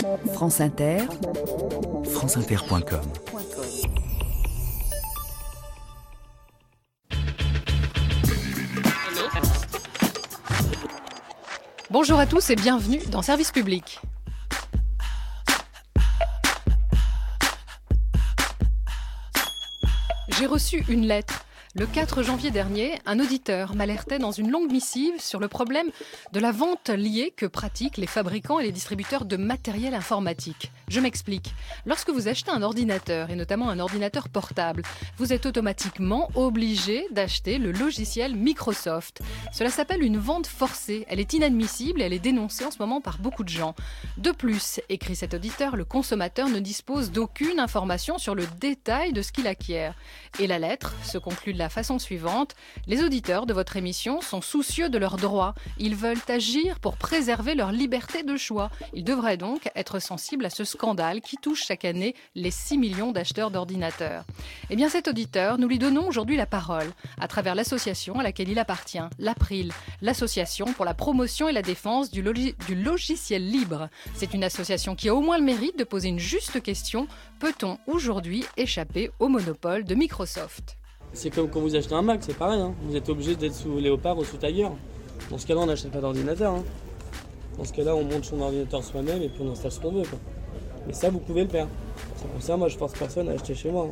France Inter, franceinter.com. Bonjour à tous et bienvenue dans Service Public. J'ai reçu une lettre. Le 4 janvier dernier, un auditeur m'alertait dans une longue missive sur le problème de la vente liée que pratiquent les fabricants et les distributeurs de matériel informatique. Je m'explique. Lorsque vous achetez un ordinateur, et notamment un ordinateur portable, vous êtes automatiquement obligé d'acheter le logiciel Microsoft. Cela s'appelle une vente forcée. Elle est inadmissible et elle est dénoncée en ce moment par beaucoup de gens. De plus, écrit cet auditeur, le consommateur ne dispose d'aucune information sur le détail de ce qu'il acquiert. Et la lettre se conclut de la façon suivante. Les auditeurs de votre émission sont soucieux de leurs droits. Ils veulent agir pour préserver leur liberté de choix. Ils devraient donc être sensibles à ce scandale qui touche chaque année les 6 millions d'acheteurs d'ordinateurs. Eh bien, cet auditeur, nous lui donnons aujourd'hui la parole à travers l'association à laquelle il appartient, l'April, l'association pour la promotion et la défense du logiciel libre. C'est une association qui a au moins le mérite de poser une juste question. Peut-on aujourd'hui échapper au monopole de Microsoft ? C'est comme quand vous achetez un Mac, c'est pareil. Vous êtes obligé d'être sous Léopard ou sous Tiger. Dans ce cas-là, on n'achète pas d'ordinateur. Dans ce cas-là, on monte son ordinateur soi-même et puis on installe ce qu'on veut. Mais ça, vous pouvez le faire. C'est pour ça, moi, je force personne à acheter chez moi.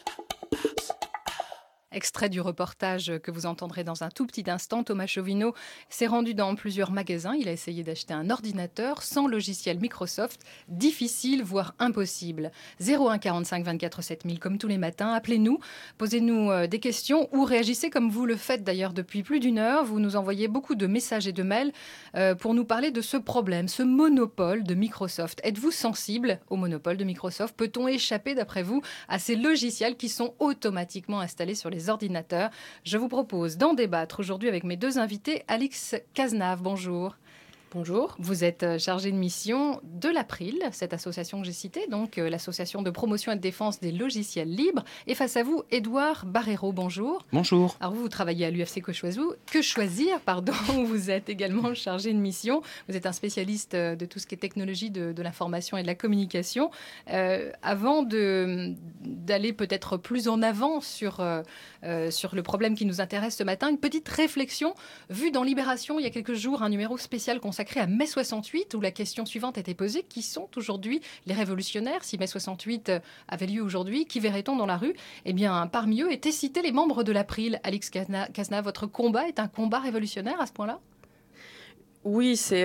Extrait du reportage que vous entendrez dans un tout petit instant, Thomas Chauvineau s'est rendu dans plusieurs magasins. Il a essayé d'acheter un ordinateur sans logiciel Microsoft. Difficile, voire impossible. 01 45 24 7000, comme tous les matins. Appelez-nous, posez-nous des questions ou réagissez comme vous le faites d'ailleurs depuis plus d'une heure. Vous nous envoyez beaucoup de messages et de mails pour nous parler de ce problème, ce monopole de Microsoft. Êtes-vous sensible au monopole de Microsoft ? Peut-on échapper, d'après vous, à ces logiciels qui sont automatiquement installés sur les ordinateurs? Je vous propose d'en débattre aujourd'hui avec mes deux invités. Alix Cazenave, bonjour. Bonjour. Vous êtes chargée de mission de l'April, cette association que j'ai citée, donc l'association de promotion et de défense des logiciels libres. Et face à vous, Édouard Barrero, bonjour. Bonjour. Alors vous travaillez à l'UFC Que Choisir, où vous êtes également chargé de mission. Vous êtes un spécialiste de tout ce qui est technologie de l'information et de la communication. Avant d'aller peut-être plus en avant sur le problème qui nous intéresse ce matin, une petite réflexion vue dans Libération il y a quelques jours, un numéro spécial consacré à mai 68, où la question suivante était posée: qui sont aujourd'hui les révolutionnaires? Si mai 68 avait lieu aujourd'hui, qui verrait-on dans la rue? Eh bien, parmi eux étaient cités les membres de l'April. Alix Cazenave, votre combat est un combat révolutionnaire à ce point-là? Oui, c'est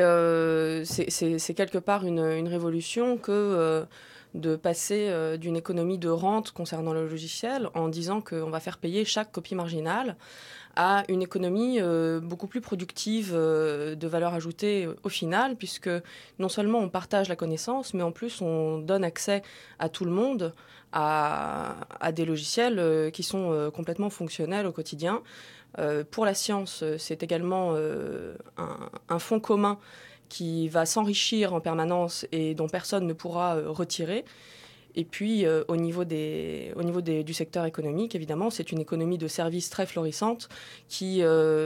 quelque part une révolution que de passer d'une économie de rente concernant le logiciel en disant qu'on va faire payer chaque copie marginale à une économie beaucoup plus productive de valeur ajoutée au final, puisque non seulement on partage la connaissance, mais en plus on donne accès à tout le monde à des logiciels qui sont complètement fonctionnels au quotidien. Pour la science, c'est également un fonds commun qui va s'enrichir en permanence et dont personne ne pourra retirer. Et puis, au niveau du secteur économique, évidemment, c'est une économie de services très florissante qui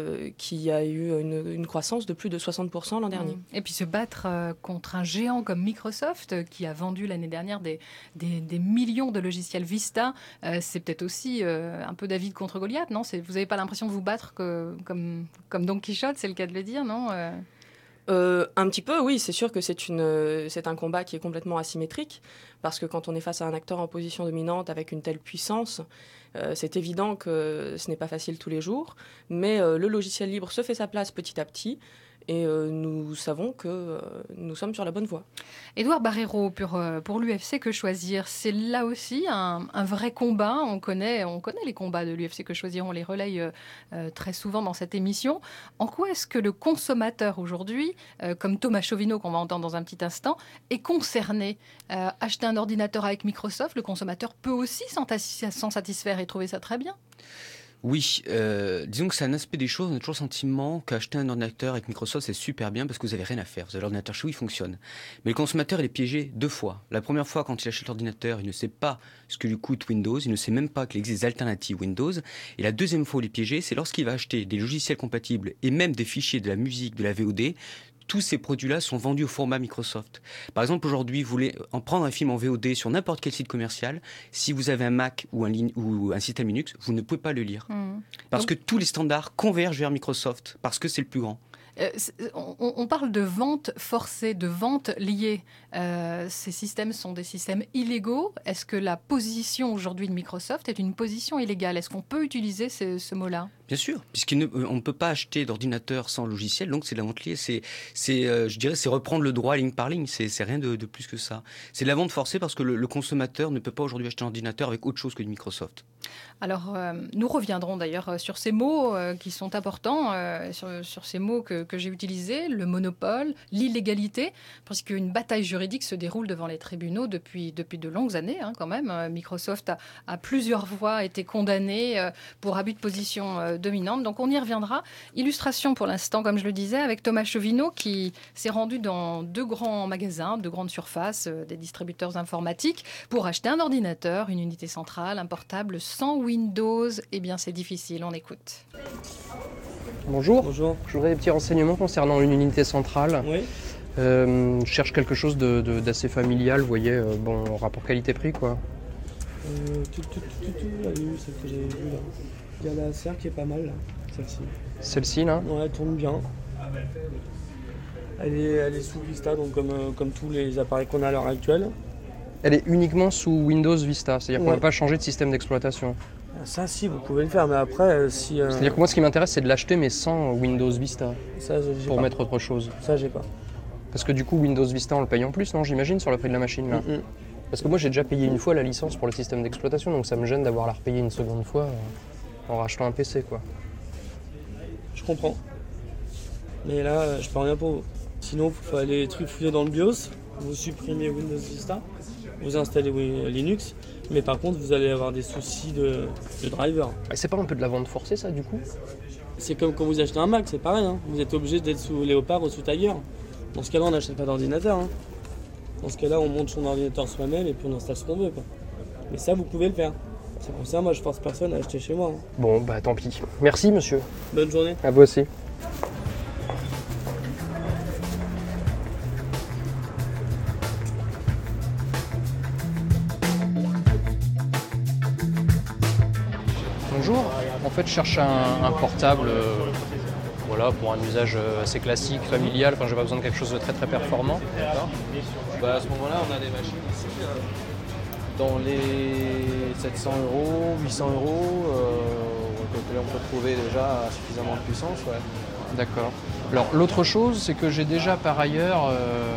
a eu une croissance de plus de 60% l'an dernier. Et puis se battre contre un géant comme Microsoft, qui a vendu l'année dernière des millions de logiciels Vista, c'est peut-être aussi un peu David contre Goliath, non? Vous n'avez pas l'impression de vous battre comme Don Quichotte, c'est le cas de le dire, non? Un petit peu, oui. C'est sûr que c'est un combat qui est complètement asymétrique, parce que quand on est face à un acteur en position dominante avec une telle puissance, c'est évident que ce n'est pas facile tous les jours, mais le logiciel libre se fait sa place petit à petit, et nous savons que nous sommes sur la bonne voie. Édouard Barrero, pour l'UFC Que Choisir, c'est là aussi un vrai combat. On connaît les combats de l'UFC Que Choisir, on les relaye très souvent dans cette émission. En quoi est-ce que le consommateur aujourd'hui, comme Thomas Chauvineau qu'on va entendre dans un petit instant, est concerné? Acheter un ordinateur avec Microsoft, le consommateur peut aussi s'en satisfaire et trouver ça très bien. Oui, disons que c'est un aspect des choses. On a toujours le sentiment qu'acheter un ordinateur avec Microsoft, c'est super bien parce que vous n'avez rien à faire. Vous avez l'ordinateur chez vous, il fonctionne. Mais le consommateur, il est piégé deux fois. La première fois, quand il achète l'ordinateur, il ne sait pas ce que lui coûte Windows. Il ne sait même pas qu'il existe des alternatives Windows. Et la deuxième fois où il est piégé, c'est lorsqu'il va acheter des logiciels compatibles et même des fichiers de la musique, de la VOD, tous ces produits-là sont vendus au format Microsoft. Par exemple, aujourd'hui, vous voulez en prendre un film en VOD sur n'importe quel site commercial. Si vous avez un Mac ou un système Linux, vous ne pouvez pas le lire. Parce que tous les standards convergent vers Microsoft, parce que c'est le plus grand. On parle de vente forcée, de vente liée. Ces systèmes sont des systèmes illégaux. Est-ce que la position aujourd'hui de Microsoft est une position illégale? Est-ce qu'on peut utiliser ce mot-là? Bien sûr, puisqu'on ne peut pas acheter d'ordinateur sans logiciel, donc c'est de la vente liée. Je dirais, c'est reprendre le droit ligne par ligne, c'est rien de plus que ça. C'est de la vente forcée parce que le consommateur ne peut pas aujourd'hui acheter un ordinateur avec autre chose que du Microsoft. Alors, nous reviendrons d'ailleurs sur ces mots qui sont importants, sur ces mots que j'ai utilisés, le monopole, l'illégalité, parce qu'une bataille juridique se déroule devant les tribunaux depuis de longues années quand même. Microsoft a plusieurs fois été condamné pour abus de position dominante, donc on y reviendra. Illustration pour l'instant, comme je le disais, avec Thomas Chauvineau qui s'est rendu dans 2 grands magasins, 2 grandes surfaces, des distributeurs informatiques, pour acheter un ordinateur, une unité centrale, un portable sans Windows. Eh bien, c'est difficile, on écoute. Bonjour. Bonjour. Je voudrais des petits renseignements concernant une unité centrale. Oui. Je cherche quelque chose d'assez familial, vous voyez, bon, rapport qualité-prix, quoi. La vue, celle que j'avais vue là. Il y a la serre qui est pas mal là, celle-ci. Celle-ci, là? Ouais, elle tourne bien. Elle est sous Vista, donc comme tous les appareils qu'on a à l'heure actuelle. Elle est uniquement sous Windows Vista, c'est-à-dire qu'on ne peut pas changer de système d'exploitation. Ça, si, vous pouvez le faire, mais après, si... C'est-à-dire que moi, ce qui m'intéresse, c'est de l'acheter, mais sans Windows Vista, ça, j'ai pour pas. mettre autre chose. Ça, j'ai pas. Parce que du coup, Windows Vista, on le paye en plus, non, j'imagine, sur le prix de la machine, là. Parce que moi, j'ai déjà payé une fois la licence pour le système d'exploitation, donc ça me gêne d'avoir à la repayer une seconde fois en rachetant un PC, quoi. Je comprends. Mais là, je peux rien pour vous. Sinon, il faut aller trifouiller dans le BIOS, vous supprimez Windows Vista, vous installez Linux, mais par contre, vous allez avoir des soucis de driver. Et c'est pas un peu de la vente forcée, ça, du coup? C'est comme quand vous achetez un Mac, c'est pareil. Hein. Vous êtes obligé d'être sous Léopard ou sous Tiger. Dans ce cas-là, on n'achète pas d'ordinateur. Hein. Dans ce cas-là, on monte son ordinateur soi-même et puis on installe ce qu'on veut. Quoi. Mais ça, vous pouvez le faire. C'est pour ça, moi, je force personne à acheter chez moi. Hein. Bon, bah tant pis. Merci, monsieur. Bonne journée. À vous aussi. Bonjour. En fait, je cherche un portable voilà, pour un usage assez classique, familial. Enfin, j'ai pas besoin de quelque chose de très très performant. D'accord. Bah, à ce moment-là, on a des machines ici dans les 700 €, 800 €. On peut trouver déjà suffisamment de puissance. Ouais. D'accord. Alors, l'autre chose, c'est que j'ai déjà par ailleurs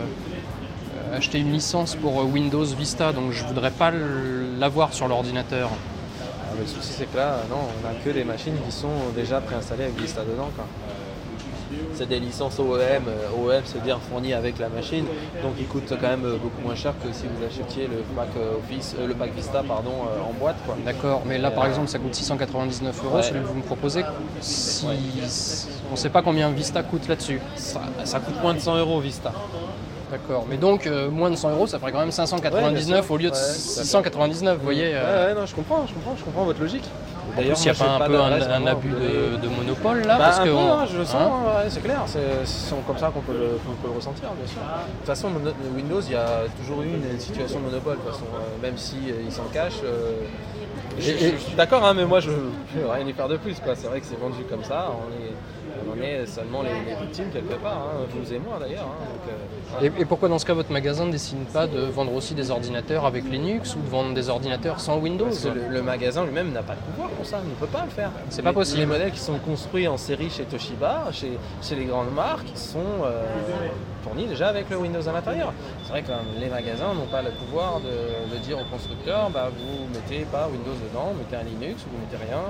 acheté une licence pour Windows Vista, donc je voudrais pas l'avoir sur l'ordinateur. Le souci, c'est que là, non, on n'a que des machines qui sont déjà préinstallées avec Vista dedans. Quoi. C'est des licences OEM. OEM, c'est-à-dire fournies avec la machine, donc ils coûtent quand même beaucoup moins cher que si vous achetiez le pack Vista en boîte. Quoi. D'accord, mais là par exemple ça coûte 699 €, celui que vous me proposez. Si... On ne sait pas combien Vista coûte là-dessus. Ça coûte moins de 100 € Vista. D'accord, mais donc moins de 100 €, ça ferait quand même 599 au lieu de 699, vous voyez. Non, je comprends votre logique. D'ailleurs, il n'y a pas un peu un abus de monopole là parce que je le sens, c'est clair, c'est comme ça qu'on peut le ressentir, bien sûr. De toute façon, Windows, il y a toujours eu une situation de monopole, de toute façon, même s'il s'en cache. Je suis d'accord, mais moi je ne peux rien y faire de plus. Quoi. C'est vrai que c'est vendu comme ça, on est seulement les victimes quelque part, vous et moi d'ailleurs. Et pourquoi dans ce cas votre magasin ne décide pas de vendre aussi des ordinateurs avec Linux ou de vendre des ordinateurs sans Windows? Parce que le magasin lui-même n'a pas de pouvoir pour ça, il ne peut pas le faire. C'est pas possible. Les modèles qui sont construits en série chez Toshiba, chez les grandes marques, sont fournis déjà avec le Windows à l'intérieur. C'est vrai que les magasins n'ont pas le pouvoir de dire aux constructeurs vous mettez pas Windows dedans, mettez un Linux, vous mettez rien.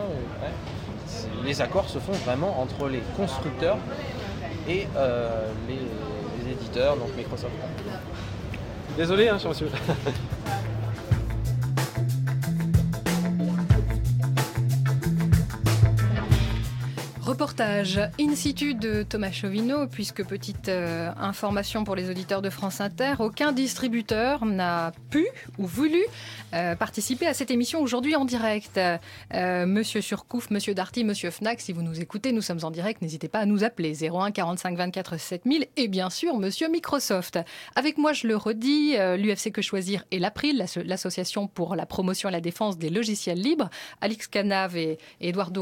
Les accords se font vraiment entre les constructeurs et les éditeurs, donc Microsoft. Désolé, cher monsieur. Reportage reportage in situ de Thomas Chauvineau, puisque petite information pour les auditeurs de France Inter, aucun distributeur n'a pu ou voulu participer à cette émission aujourd'hui en direct. Monsieur Surcouf, Monsieur Darty, Monsieur Fnac, si vous nous écoutez, nous sommes en direct, n'hésitez pas à nous appeler 01 45 24 7000 et bien sûr Monsieur Microsoft. Avec moi, je le redis, l'UFC Que Choisir et l'April, l'association pour la promotion et la défense des logiciels libres, Alix Canave et Édouard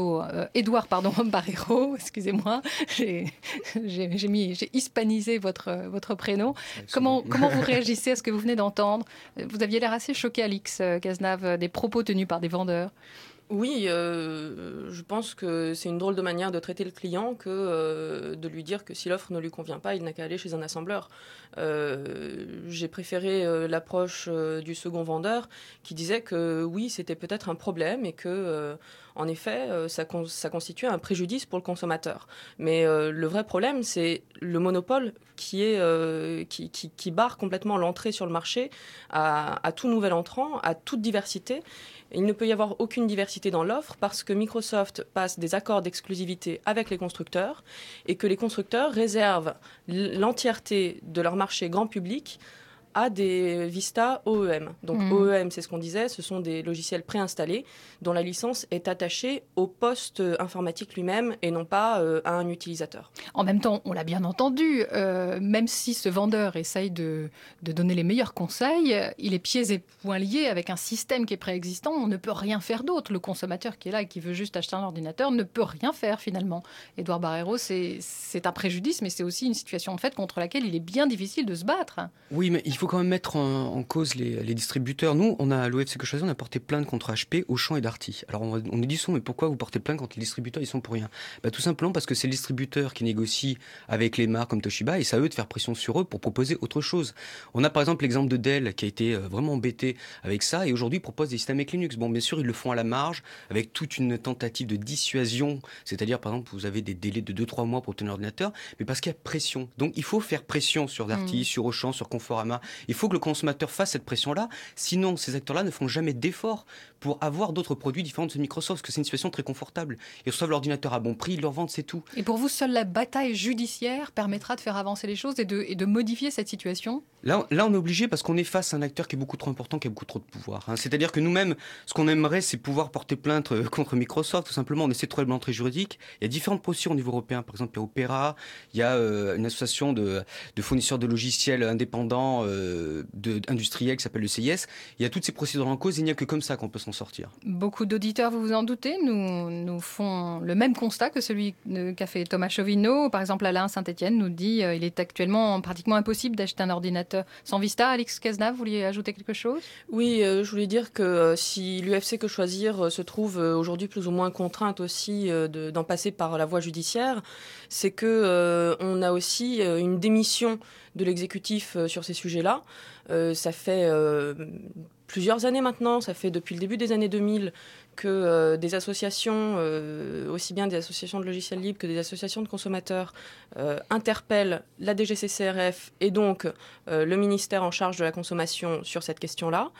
Barrero, excusez-moi, j'ai hispanisé votre prénom. Comment vous réagissez à ce que vous venez d'entendre ? Vous aviez l'air assez choqué, Alix Cazenave, des propos tenus par des vendeurs. Oui, je pense que c'est une drôle de manière de traiter le client que de lui dire que si l'offre ne lui convient pas, il n'a qu'à aller chez un assembleur. J'ai préféré l'approche du second vendeur qui disait que oui, c'était peut-être un problème et que, en effet, ça constituait un préjudice pour le consommateur. Mais le vrai problème, c'est le monopole qui barre complètement l'entrée sur le marché à tout nouvel entrant, à toute diversité. Il ne peut y avoir aucune diversité dans l'offre parce que Microsoft passe des accords d'exclusivité avec les constructeurs et que les constructeurs réservent l'entièreté de leur marché grand public à des Vista OEM. Donc OEM, c'est ce qu'on disait, ce sont des logiciels préinstallés dont la licence est attachée au poste informatique lui-même et non pas à un utilisateur. En même temps, on l'a bien entendu, même si ce vendeur essaye de donner les meilleurs conseils, il est pieds et poings liés avec un système qui est préexistant, on ne peut rien faire d'autre. Le consommateur qui est là et qui veut juste acheter un ordinateur ne peut rien faire finalement. Édouard Barrero, c'est un préjudice, mais c'est aussi une situation de fait contre laquelle il est bien difficile de se battre. Oui, mais il faut quand même mettre en cause les distributeurs. Nous, on a à l'UFC Que Choisir, on a porté plainte contre HP, Auchan et Darty. Alors on nous dit souvent, mais pourquoi vous portez plainte contre les distributeurs ? Ils sont pour rien. Tout simplement parce que c'est les distributeurs qui négocient avec les marques comme Toshiba et c'est à eux de faire pression sur eux pour proposer autre chose. On a par exemple l'exemple de Dell qui a été vraiment embêté avec ça et aujourd'hui propose des systèmes avec Linux. Bon, bien sûr, ils le font à la marge avec toute une tentative de dissuasion, c'est-à-dire par exemple, vous avez des délais de 2-3 mois pour obtenir un ordinateur, mais parce qu'il y a pression. Donc il faut faire pression sur Darty, sur Auchan, sur Conforama. Il faut que le consommateur fasse cette pression-là, sinon ces acteurs-là ne font jamais d'efforts pour avoir d'autres produits différents de Microsoft, parce que c'est une situation très confortable. Ils reçoivent l'ordinateur à bon prix, ils leur vendent, c'est tout. Et pour vous, seule la bataille judiciaire permettra de faire avancer les choses et de modifier cette situation ? Là, on est obligé parce qu'on est face à un acteur qui est beaucoup trop important, qui a beaucoup trop de pouvoir. C'est-à-dire que nous-mêmes, ce qu'on aimerait, c'est pouvoir porter plainte contre Microsoft. Tout simplement, on essaie de trouver l'entrée juridique. Il y a différentes positions au niveau européen. Par exemple, il y a Opera, il y a une association de fournisseurs de logiciels indépendants industriels qui s'appelle le CIS. Il y a toutes ces procédures en cause et il n'y a que comme ça qu'on peut s'en sortir. Beaucoup d'auditeurs, vous vous en doutez, nous font le même constat que celui qu'a fait Thomas Chauvineau. Par exemple, Alain Saint-Etienne nous dit il est actuellement pratiquement impossible d'acheter un ordinateur sans Vista. Alix Cazenave, vous vouliez ajouter quelque chose ? Oui, je voulais dire que si l'UFC Que Choisir se trouve aujourd'hui plus ou moins contrainte aussi d'en passer par la voie judiciaire, c'est que on a aussi une démission de l'exécutif sur ces sujets-là. Ça fait plusieurs années maintenant, ça fait depuis le début des années 2000 que des associations, aussi bien des associations de logiciels libres que des associations de consommateurs, interpellent la DGCCRF et donc le ministère en charge de la consommation sur cette question-là.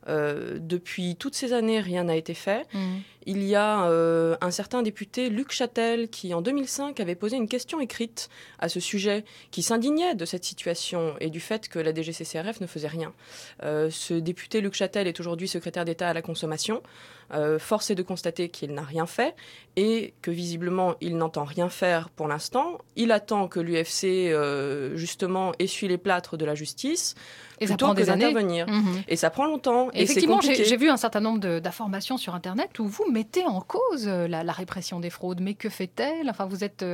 Depuis toutes ces années, rien n'a été fait. Il y a un certain député, Luc Châtel, qui en 2005 avait posé une question écrite à ce sujet, qui s'indignait de cette situation et du fait que la DGCCRF ne faisait rien. Ce député, Luc Châtel, est aujourd'hui secrétaire d'État à la consommation. Force est de constater qu'il n'a rien fait et que visiblement il n'entend rien faire pour l'instant. Il attend que l'UFC justement essuie les plâtres de la justice et ça prend des années. Et ça prend longtemps. Et effectivement, j'ai vu un certain nombre d'informations sur Internet où vous mettez en cause la répression des fraudes. Mais que fait-elle ? Enfin, vous êtes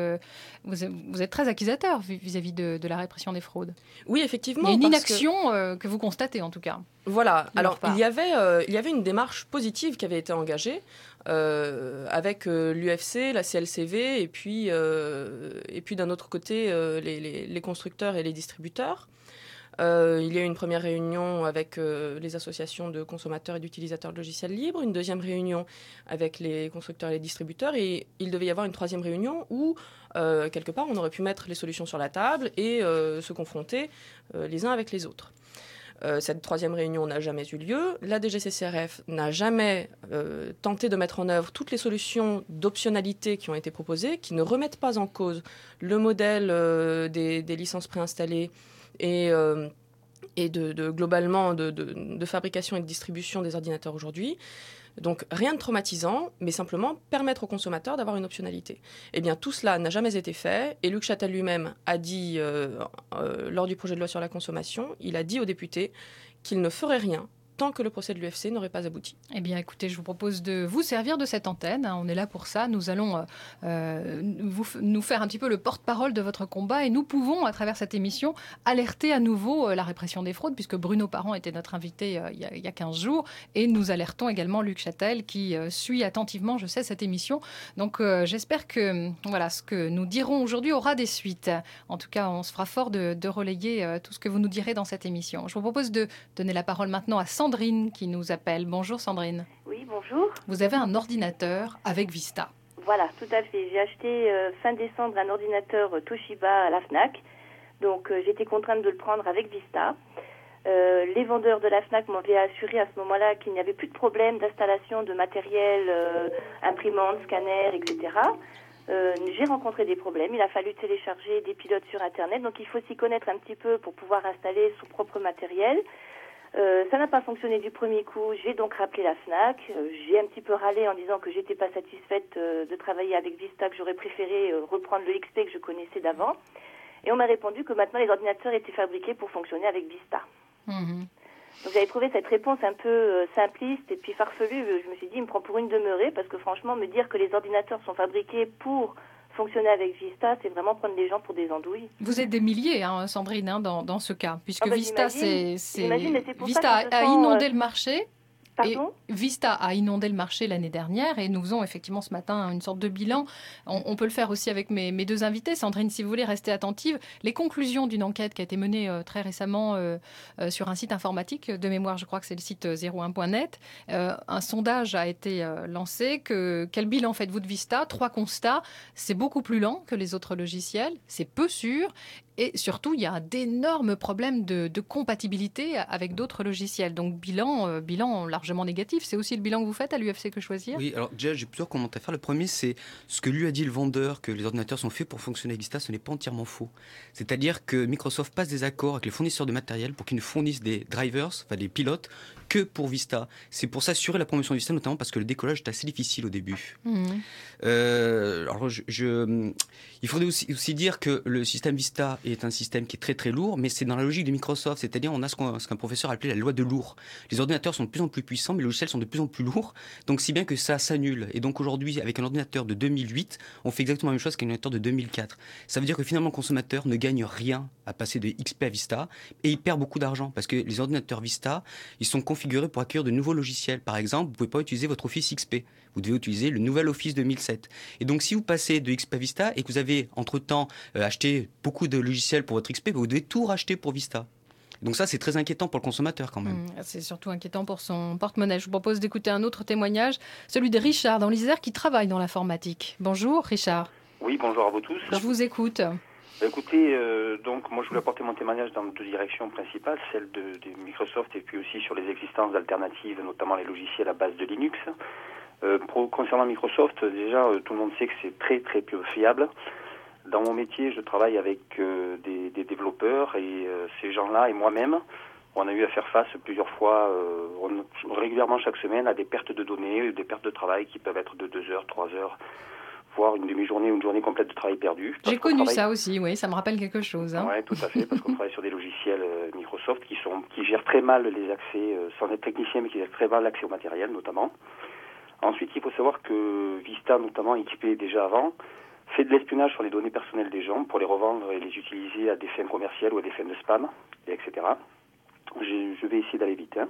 très accusateur vis-à-vis de la répression des fraudes. Oui, effectivement. Il y a une inaction que vous constatez en tout cas. Voilà. Alors, il y avait une démarche positive qui avait été engagée avec l'UFC, la CLCV et puis d'un autre côté les constructeurs et les distributeurs. Il y a eu une première réunion avec les associations de consommateurs et d'utilisateurs de logiciels libres, une deuxième réunion avec les constructeurs et les distributeurs, et il devait y avoir une troisième réunion où, quelque part, on aurait pu mettre les solutions sur la table et se confronter les uns avec les autres. Cette troisième réunion n'a jamais eu lieu. La DGCCRF n'a jamais tenté de mettre en œuvre toutes les solutions d'optionnalité qui ont été proposées, qui ne remettent pas en cause le modèle des licences préinstallées et globalement de fabrication et de distribution des ordinateurs aujourd'hui. Donc rien de traumatisant, mais simplement permettre aux consommateurs d'avoir une optionnalité. Eh bien tout cela n'a jamais été fait, et Luc Châtel lui-même a dit, lors du projet de loi sur la consommation, il a dit aux députés qu'il ne ferait rien tant que le procès de l'UFC n'aurait pas abouti. Eh bien, écoutez, je vous propose de vous servir de cette antenne. On est là pour ça. Nous allons nous faire un petit peu le porte-parole de votre combat et nous pouvons, à travers cette émission, alerter à nouveau la répression des fraudes, puisque Bruno Parent était notre invité il y a 15 jours. Et nous alertons également Luc Châtel qui suit attentivement, je sais, cette émission. Donc, j'espère que ce que nous dirons aujourd'hui aura des suites. En tout cas, on se fera fort de relayer tout ce que vous nous direz dans cette émission. Je vous propose de donner la parole maintenant à Sandrine qui nous appelle. Bonjour Sandrine. Oui, bonjour. Vous avez un ordinateur avec Vista. Voilà, tout à fait. J'ai acheté fin décembre un ordinateur Toshiba à la FNAC. Donc j'étais contrainte de le prendre avec Vista. Les vendeurs de la FNAC m'avaient assuré à ce moment-là qu'il n'y avait plus de problème d'installation de matériel, imprimante, scanner, etc. J'ai rencontré des problèmes. Il a fallu télécharger des pilotes sur Internet. Donc il faut s'y connaître un petit peu pour pouvoir installer son propre matériel. Ça n'a pas fonctionné du premier coup. J'ai donc rappelé la FNAC. J'ai un petit peu râlé en disant que j'étais pas satisfaite de travailler avec Vista, que j'aurais préféré reprendre le XP que je connaissais d'avant. Et on m'a répondu que maintenant les ordinateurs étaient fabriqués pour fonctionner avec Vista. Mmh. Donc j'avais trouvé cette réponse un peu simpliste et puis farfelue. Je me suis dit, il me prend pour une demeurée, parce que franchement, me dire que les ordinateurs sont fabriqués pour fonctionner avec Vista, c'est vraiment prendre les gens pour des andouilles. Vous êtes des milliers, Sandrine, dans ce cas, puisque Vista, Vista a inondé le marché. Pardon ? Et Vista a inondé le marché l'année dernière et nous faisons effectivement ce matin une sorte de bilan. On peut le faire aussi avec mes deux invités. Sandrine, si vous voulez rester attentive, les conclusions d'une enquête qui a été menée très récemment sur un site informatique, de mémoire je crois que c'est le site 01.net. Un sondage a été lancé. Quel bilan faites-vous de Vista ? 3 constats. C'est beaucoup plus lent que les autres logiciels, c'est peu sûr. Et surtout, il y a d'énormes problèmes de compatibilité avec d'autres logiciels. Donc, bilan largement négatif. C'est aussi le bilan que vous faites à l'UFC Que Choisir ? Oui, alors déjà, j'ai plusieurs commentaires à faire. Le premier, c'est ce que lui a dit le vendeur, que les ordinateurs sont faits pour fonctionner avec Vista, ce n'est pas entièrement faux. C'est-à-dire que Microsoft passe des accords avec les fournisseurs de matériel pour qu'ils ne fournissent des drivers, enfin des pilotes, que pour Vista. C'est pour s'assurer la promotion de Vista, notamment parce que le décollage est assez difficile au début. Alors, il faudrait aussi dire que le système Vista est un système qui est très très lourd, mais c'est dans la logique de Microsoft, c'est-à-dire on a ce qu'un professeur a appelé la loi de lourd. Les ordinateurs sont de plus en plus puissants, mais les logiciels sont de plus en plus lourds, donc si bien que ça s'annule. Et donc aujourd'hui, avec un ordinateur de 2008, on fait exactement la même chose qu'un ordinateur de 2004. Ça veut dire que finalement le consommateur ne gagne rien à passer de XP à Vista, et il perd beaucoup d'argent, parce que les ordinateurs Vista, ils sont configurés pour accueillir de nouveaux logiciels. Par exemple, vous ne pouvez pas utiliser votre Office XP. Vous devez utiliser le nouvel Office 2007. Et donc, si vous passez de XP à Vista et que vous avez, entre-temps, acheté beaucoup de logiciels pour votre XP, vous devez tout racheter pour Vista. Donc ça, c'est très inquiétant pour le consommateur quand même. C'est surtout inquiétant pour son porte-monnaie. Je vous propose d'écouter un autre témoignage, celui de Richard dans l'Isère qui travaille dans l'informatique. Bonjour Richard. Oui, bonjour à vous tous. Je vous écoute. Écoutez, donc moi je voulais apporter mon témoignage dans 2 directions principales, celle de Microsoft et puis aussi sur les existences d'alternatives, notamment les logiciels à base de Linux. Concernant Microsoft, déjà tout le monde sait que c'est très très peu fiable. Dans mon métier, je travaille avec des développeurs et ces gens-là et moi-même, on a eu à faire face plusieurs fois, régulièrement chaque semaine, à des pertes de données, des pertes de travail qui peuvent être de 2 heures, 3 heures, voire une demi-journée ou une journée complète de travail perdu. J'ai connu ça aussi, oui, ça me rappelle quelque chose. Oui, tout à fait, parce qu'on travaille sur des logiciels Microsoft qui gèrent très mal les accès, sans être technicien, mais qui gèrent très mal l'accès au matériel notamment. Ensuite, il faut savoir que Vista, notamment équipé déjà avant, fait de l'espionnage sur les données personnelles des gens pour les revendre et les utiliser à des fins commerciales ou à des fins de spam, etc. Je vais essayer d'aller vite.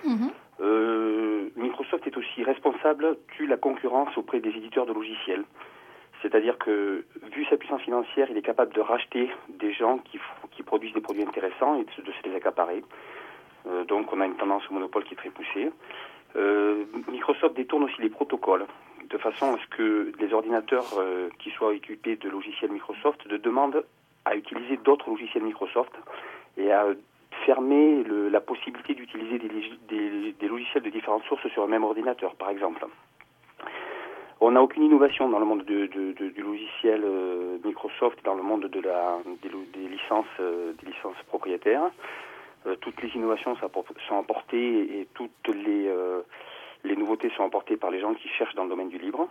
Microsoft est aussi responsable de la concurrence auprès des éditeurs de logiciels. C'est-à-dire que, vu sa puissance financière, il est capable de racheter des gens qui produisent des produits intéressants et de se les accaparer. Donc on a une tendance au monopole qui est très poussée. Microsoft détourne aussi les protocoles, de façon à ce que les ordinateurs qui soient équipés de logiciels Microsoft demandent à utiliser d'autres logiciels Microsoft et à fermer la possibilité d'utiliser des logiciels de différentes sources sur un même ordinateur, par exemple. On n'a aucune innovation dans le monde du logiciel Microsoft, dans le monde des licences propriétaires. Toutes les innovations sont apportées et toutes les nouveautés sont apportées par les gens qui cherchent dans le domaine du libre.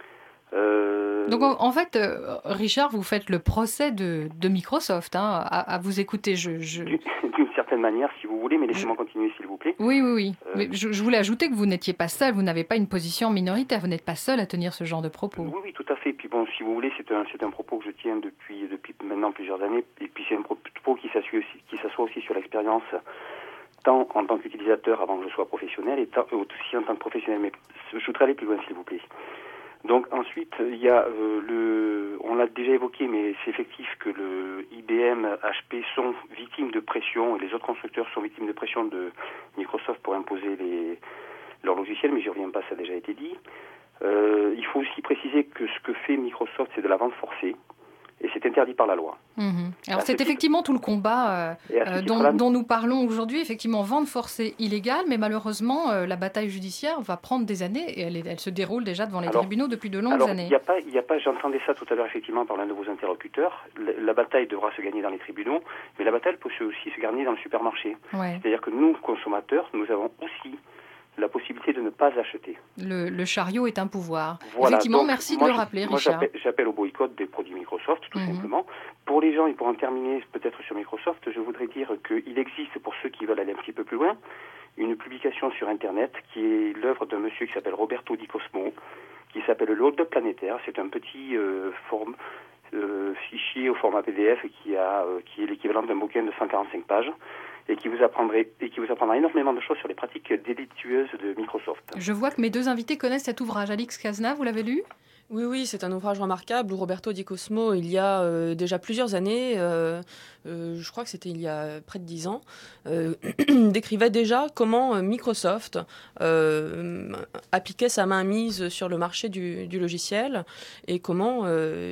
Donc en fait, Richard, vous faites le procès de Microsoft, hein, à vous écouter. D'une certaine manière, si vous voulez, mais laissez-moi continuer, s'il vous plaît. Oui. Mais je voulais ajouter que vous n'étiez pas seul, vous n'avez pas une position minoritaire, vous n'êtes pas seul à tenir ce genre de propos. Oui, tout à fait. Puis bon, si vous voulez, c'est un propos que je tiens depuis maintenant plusieurs années, et puis c'est un propos qui s'assoit aussi sur l'expérience, tant en tant qu'utilisateur avant que je sois professionnel, et aussi en tant que professionnel. Mais je voudrais aller plus loin, s'il vous plaît. Donc ensuite, il y a on l'a déjà évoqué, mais c'est effectif que le IBM, HP sont victimes de pression, et les autres constructeurs sont victimes de pression de Microsoft pour imposer leurs logiciels, mais j'y reviens pas, ça a déjà été dit. Il faut aussi préciser que ce que fait Microsoft, c'est de la vente forcée, et c'est interdit par la loi. Alors c'est effectivement tout le combat dont nous parlons aujourd'hui, effectivement vente forcée illégale, mais malheureusement la bataille judiciaire va prendre des années et elle se déroule déjà devant les tribunaux depuis de longues années. Il y a pas, j'entendais ça tout à l'heure effectivement par l'un de vos interlocuteurs, la bataille devra se gagner dans les tribunaux, mais la bataille peut aussi se gagner dans le supermarché. Ouais. C'est-à-dire que nous, consommateurs, nous avons aussi la possibilité de ne pas acheter. Le chariot est un pouvoir. Voilà, effectivement, donc, merci de le rappeler, Richard. J'appelle au boycott des produits Microsoft, tout simplement. Pour les gens, et pour en terminer peut-être sur Microsoft, je voudrais dire qu'il existe, pour ceux qui veulent aller un petit peu plus loin, une publication sur Internet qui est l'œuvre d'un monsieur qui s'appelle Roberto Di Cosmo, qui s'appelle le Hold-up planétaire. C'est un petit fichier au format PDF qui est l'équivalent d'un bouquin de 145 pages. Et qui vous apprendra énormément de choses sur les pratiques délictueuses de Microsoft. Je vois que mes deux invités connaissent cet ouvrage. Alix Kazna, vous l'avez lu ? Oui, c'est un ouvrage remarquable où Roberto Di Cosmo, il y a déjà plusieurs années, je crois que c'était il y a près de 10 ans, décrivait déjà comment Microsoft appliquait sa mainmise sur le marché du logiciel et comment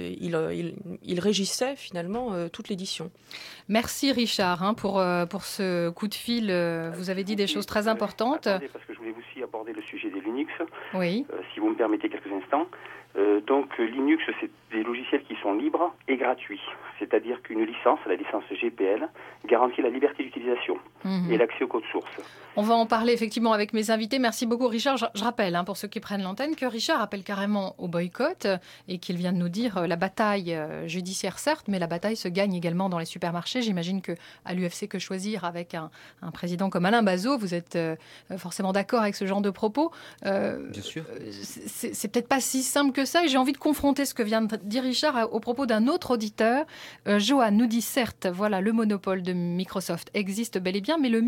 il régissait finalement toute l'édition. Merci Richard pour ce coup de fil. Vous avez dit des choses très importantes. Attendez, parce que je voulais aussi aborder le sujet des Linux, oui. Si vous me permettez quelques instants. Donc Linux, c'est des logiciels qui sont libres et gratuits. C'est-à-dire qu'une licence, la licence GPL, garantit la liberté d'utilisation et l'accès au code source. On va en parler effectivement avec mes invités. Merci beaucoup Richard. Je rappelle, pour ceux qui prennent l'antenne, que Richard appelle carrément au boycott et qu'il vient de nous dire la bataille judiciaire certes, mais la bataille se gagne également dans les supermarchés. J'imagine qu'à l'UFC Que Choisir, avec un président comme Alain Bazot, vous êtes forcément d'accord avec ce genre de propos. Bien sûr. C'est peut-être pas si simple que ça, et j'ai envie de confronter ce que vient de dire Richard au propos d'un autre auditeur. Johan nous dit certes, voilà, le monopole de Microsoft existe bel et bien, mais le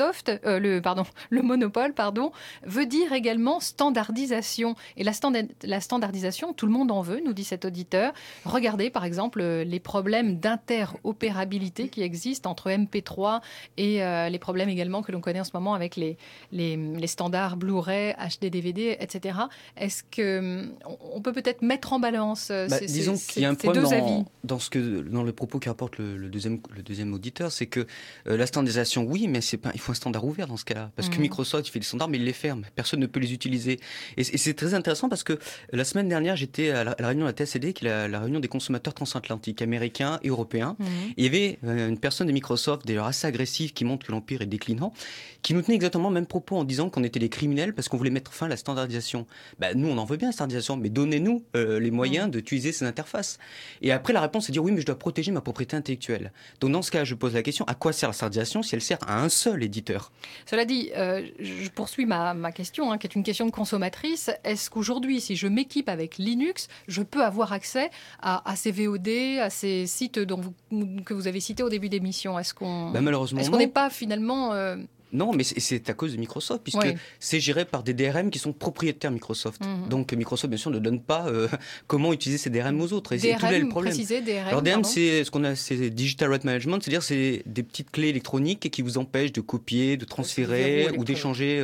monopole, veut dire également standardisation. Et la standardisation, tout le monde en veut, nous dit cet auditeur. Regardez par exemple les problèmes d'interopérabilité qui existent entre MP3 et les problèmes également que l'on connaît en ce moment avec les standards Blu-ray, HD, DVD, etc. Est-ce qu'on peut peut-être mettre en balance disons qu'il y a un ces deux problème avis dans le propos qui rapporte le deuxième auditeur, c'est que la standardisation, oui, mais il faut un standard ouvert dans ce cas-là. Parce que Microsoft, il fait des standards, mais il les ferme. Personne ne peut les utiliser. Et c'est très intéressant parce que la semaine dernière, j'étais à la réunion de la TSCD, qui est la réunion des consommateurs transatlantiques, américains et européens. Et il y avait une personne de Microsoft, d'ailleurs assez agressive, qui montre que l'empire est déclinant, qui nous tenait exactement le même propos en disant qu'on était des criminels parce qu'on voulait mettre fin à la standardisation. Nous, on en veut bien la standardisation, mais donnez-nous les moyens d'utiliser ces interfaces. Et après, la réponse, c'est de dire oui, mais je dois protéger ma propriété intellectuelle. Donc dans ce cas, je pose la question, à quoi sert la standardisation si elle sert à un seul éditeur ? Cela dit, je poursuis ma question, qui est une question de consommatrice. Est-ce qu'aujourd'hui, si je m'équipe avec Linux, je peux avoir accès à ces VOD, à ces sites que vous avez cités au début d'émission ? Est-ce qu'on n'est pas finalement... Non, mais c'est à cause de Microsoft, puisque c'est géré par des DRM qui sont propriétaires Microsoft. Donc Microsoft, bien sûr, ne donne pas comment utiliser ces DRM aux autres. Et c'est tout là le problème. Alors DRM, c'est ce qu'on a, c'est Digital Right Management, c'est-à-dire c'est des petites clés électroniques qui vous empêchent de copier, de transférer ou d'échanger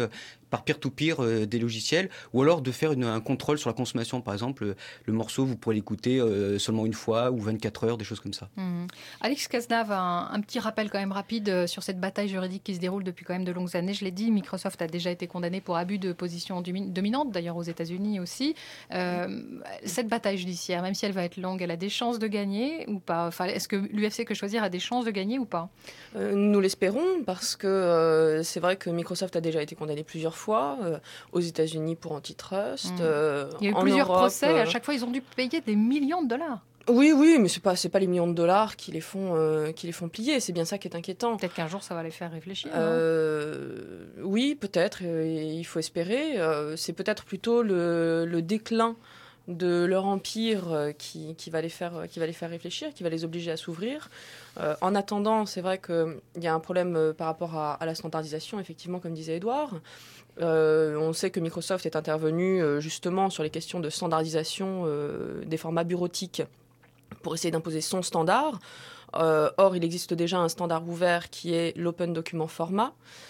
par peer-to-peer des logiciels, ou alors de faire un contrôle sur la consommation. Par exemple, le morceau, vous pourrez l'écouter seulement une fois ou 24 heures, des choses comme ça. Alex Cazenave, un petit rappel quand même rapide sur cette bataille juridique qui se déroule depuis quand même de longues années. Je l'ai dit, Microsoft a déjà été condamné pour abus de position dominante, d'ailleurs aux États-Unis aussi. Cette bataille judiciaire, même si elle va être longue, elle a des chances de gagner ou pas? Enfin, est-ce que l'UFC Que Choisir a des chances de gagner ou pas? Nous l'espérons, parce que c'est vrai que Microsoft a déjà été condamné plusieurs fois, aux États-Unis pour antitrust. Il y a eu plusieurs procès, et à chaque fois ils ont dû payer des millions de dollars. Oui, mais c'est pas les millions de dollars qui les font plier. C'est bien ça qui est inquiétant. Peut-être qu'un jour ça va les faire réfléchir. Oui, peut-être. Il faut espérer. C'est peut-être plutôt le déclin de leur empire qui va les faire réfléchir, qui va les obliger à s'ouvrir. En attendant, c'est vrai qu'il y a un problème par rapport à la standardisation, effectivement, comme disait Édouard. On sait que Microsoft est intervenu justement sur les questions de standardisation des formats bureautiques pour essayer d'imposer son standard. Or, il existe déjà un standard ouvert qui est l'Open Document Format,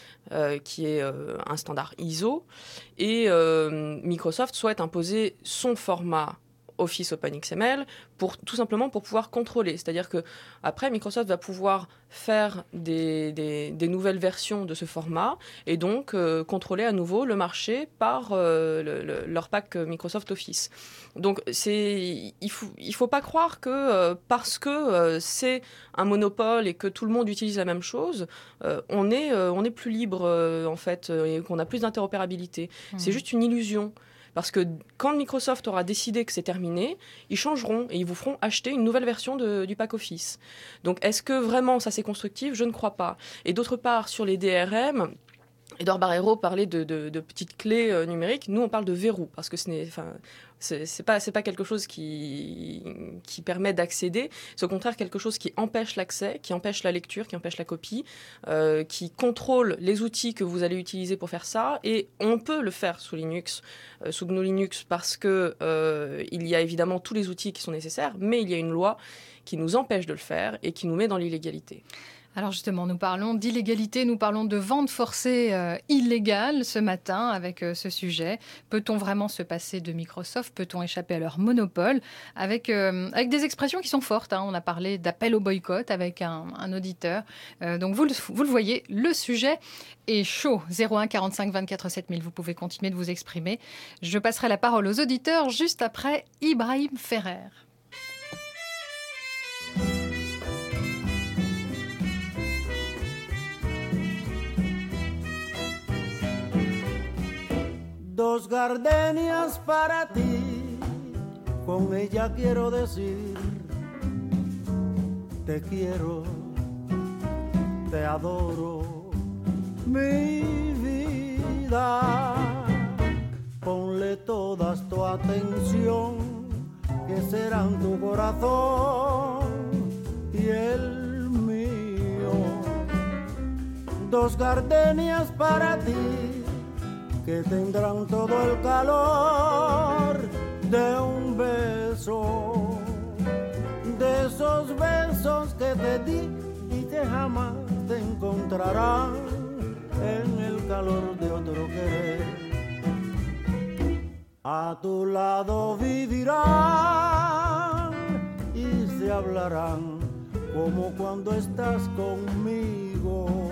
qui est un standard ISO. Et Microsoft souhaite imposer son format Office OpenXML tout simplement pour pouvoir contrôler. C'est-à-dire que après Microsoft va pouvoir faire des nouvelles versions de ce format et donc contrôler à nouveau le marché par leur pack Microsoft Office. Donc il faut pas croire que parce que c'est un monopole et que tout le monde utilise la même chose, on est plus libre en fait et qu'on a plus d'interopérabilité. C'est juste une illusion. Parce que quand Microsoft aura décidé que c'est terminé, ils changeront et ils vous feront acheter une nouvelle version du pack Office. Donc est-ce que vraiment ça c'est constructif? Je ne crois pas. Et d'autre part, sur les DRM, Édouard Barrero parlait de petites clés numériques. Nous, on parle de verrous, parce que c'est pas quelque chose qui permet d'accéder. C'est au contraire quelque chose qui empêche l'accès, qui empêche la lecture, qui empêche la copie, qui contrôle les outils que vous allez utiliser pour faire ça. Et on peut le faire sous Linux, sous GNU Linux, parce que il y a évidemment tous les outils qui sont nécessaires, mais il y a une loi qui nous empêche de le faire et qui nous met dans l'illégalité. Alors justement, nous parlons d'illégalité, nous parlons de vente forcée illégale ce matin avec ce sujet. Peut-on vraiment se passer de Microsoft? Peut-on échapper à leur monopole? Avec des expressions qui sont fortes. On a parlé d'appel au boycott avec un auditeur. Donc vous le voyez, le sujet est chaud. 01 45 24 7000, vous pouvez continuer de vous exprimer. Je passerai la parole aux auditeurs juste après Ibrahim Ferrer. Dos gardenias para ti, con ella quiero decir, te quiero, te adoro, mi vida. Ponle toda tu atención, que serán tu corazón y el mío. Dos gardenias para ti, que tendrán todo el calor de un beso, de esos besos que te di y que jamás te encontrarán en el calor de otro querer. A tu lado vivirán y se hablarán como cuando estás conmigo.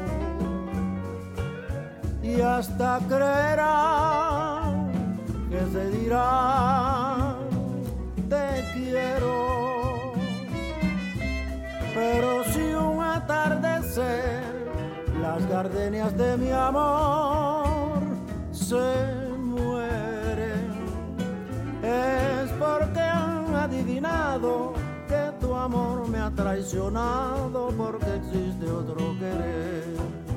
Y hasta creerán que se dirán te quiero. Pero si un atardecer las gardenias de mi amor se mueren, es porque han adivinado que tu amor me ha traicionado, porque existe otro querer.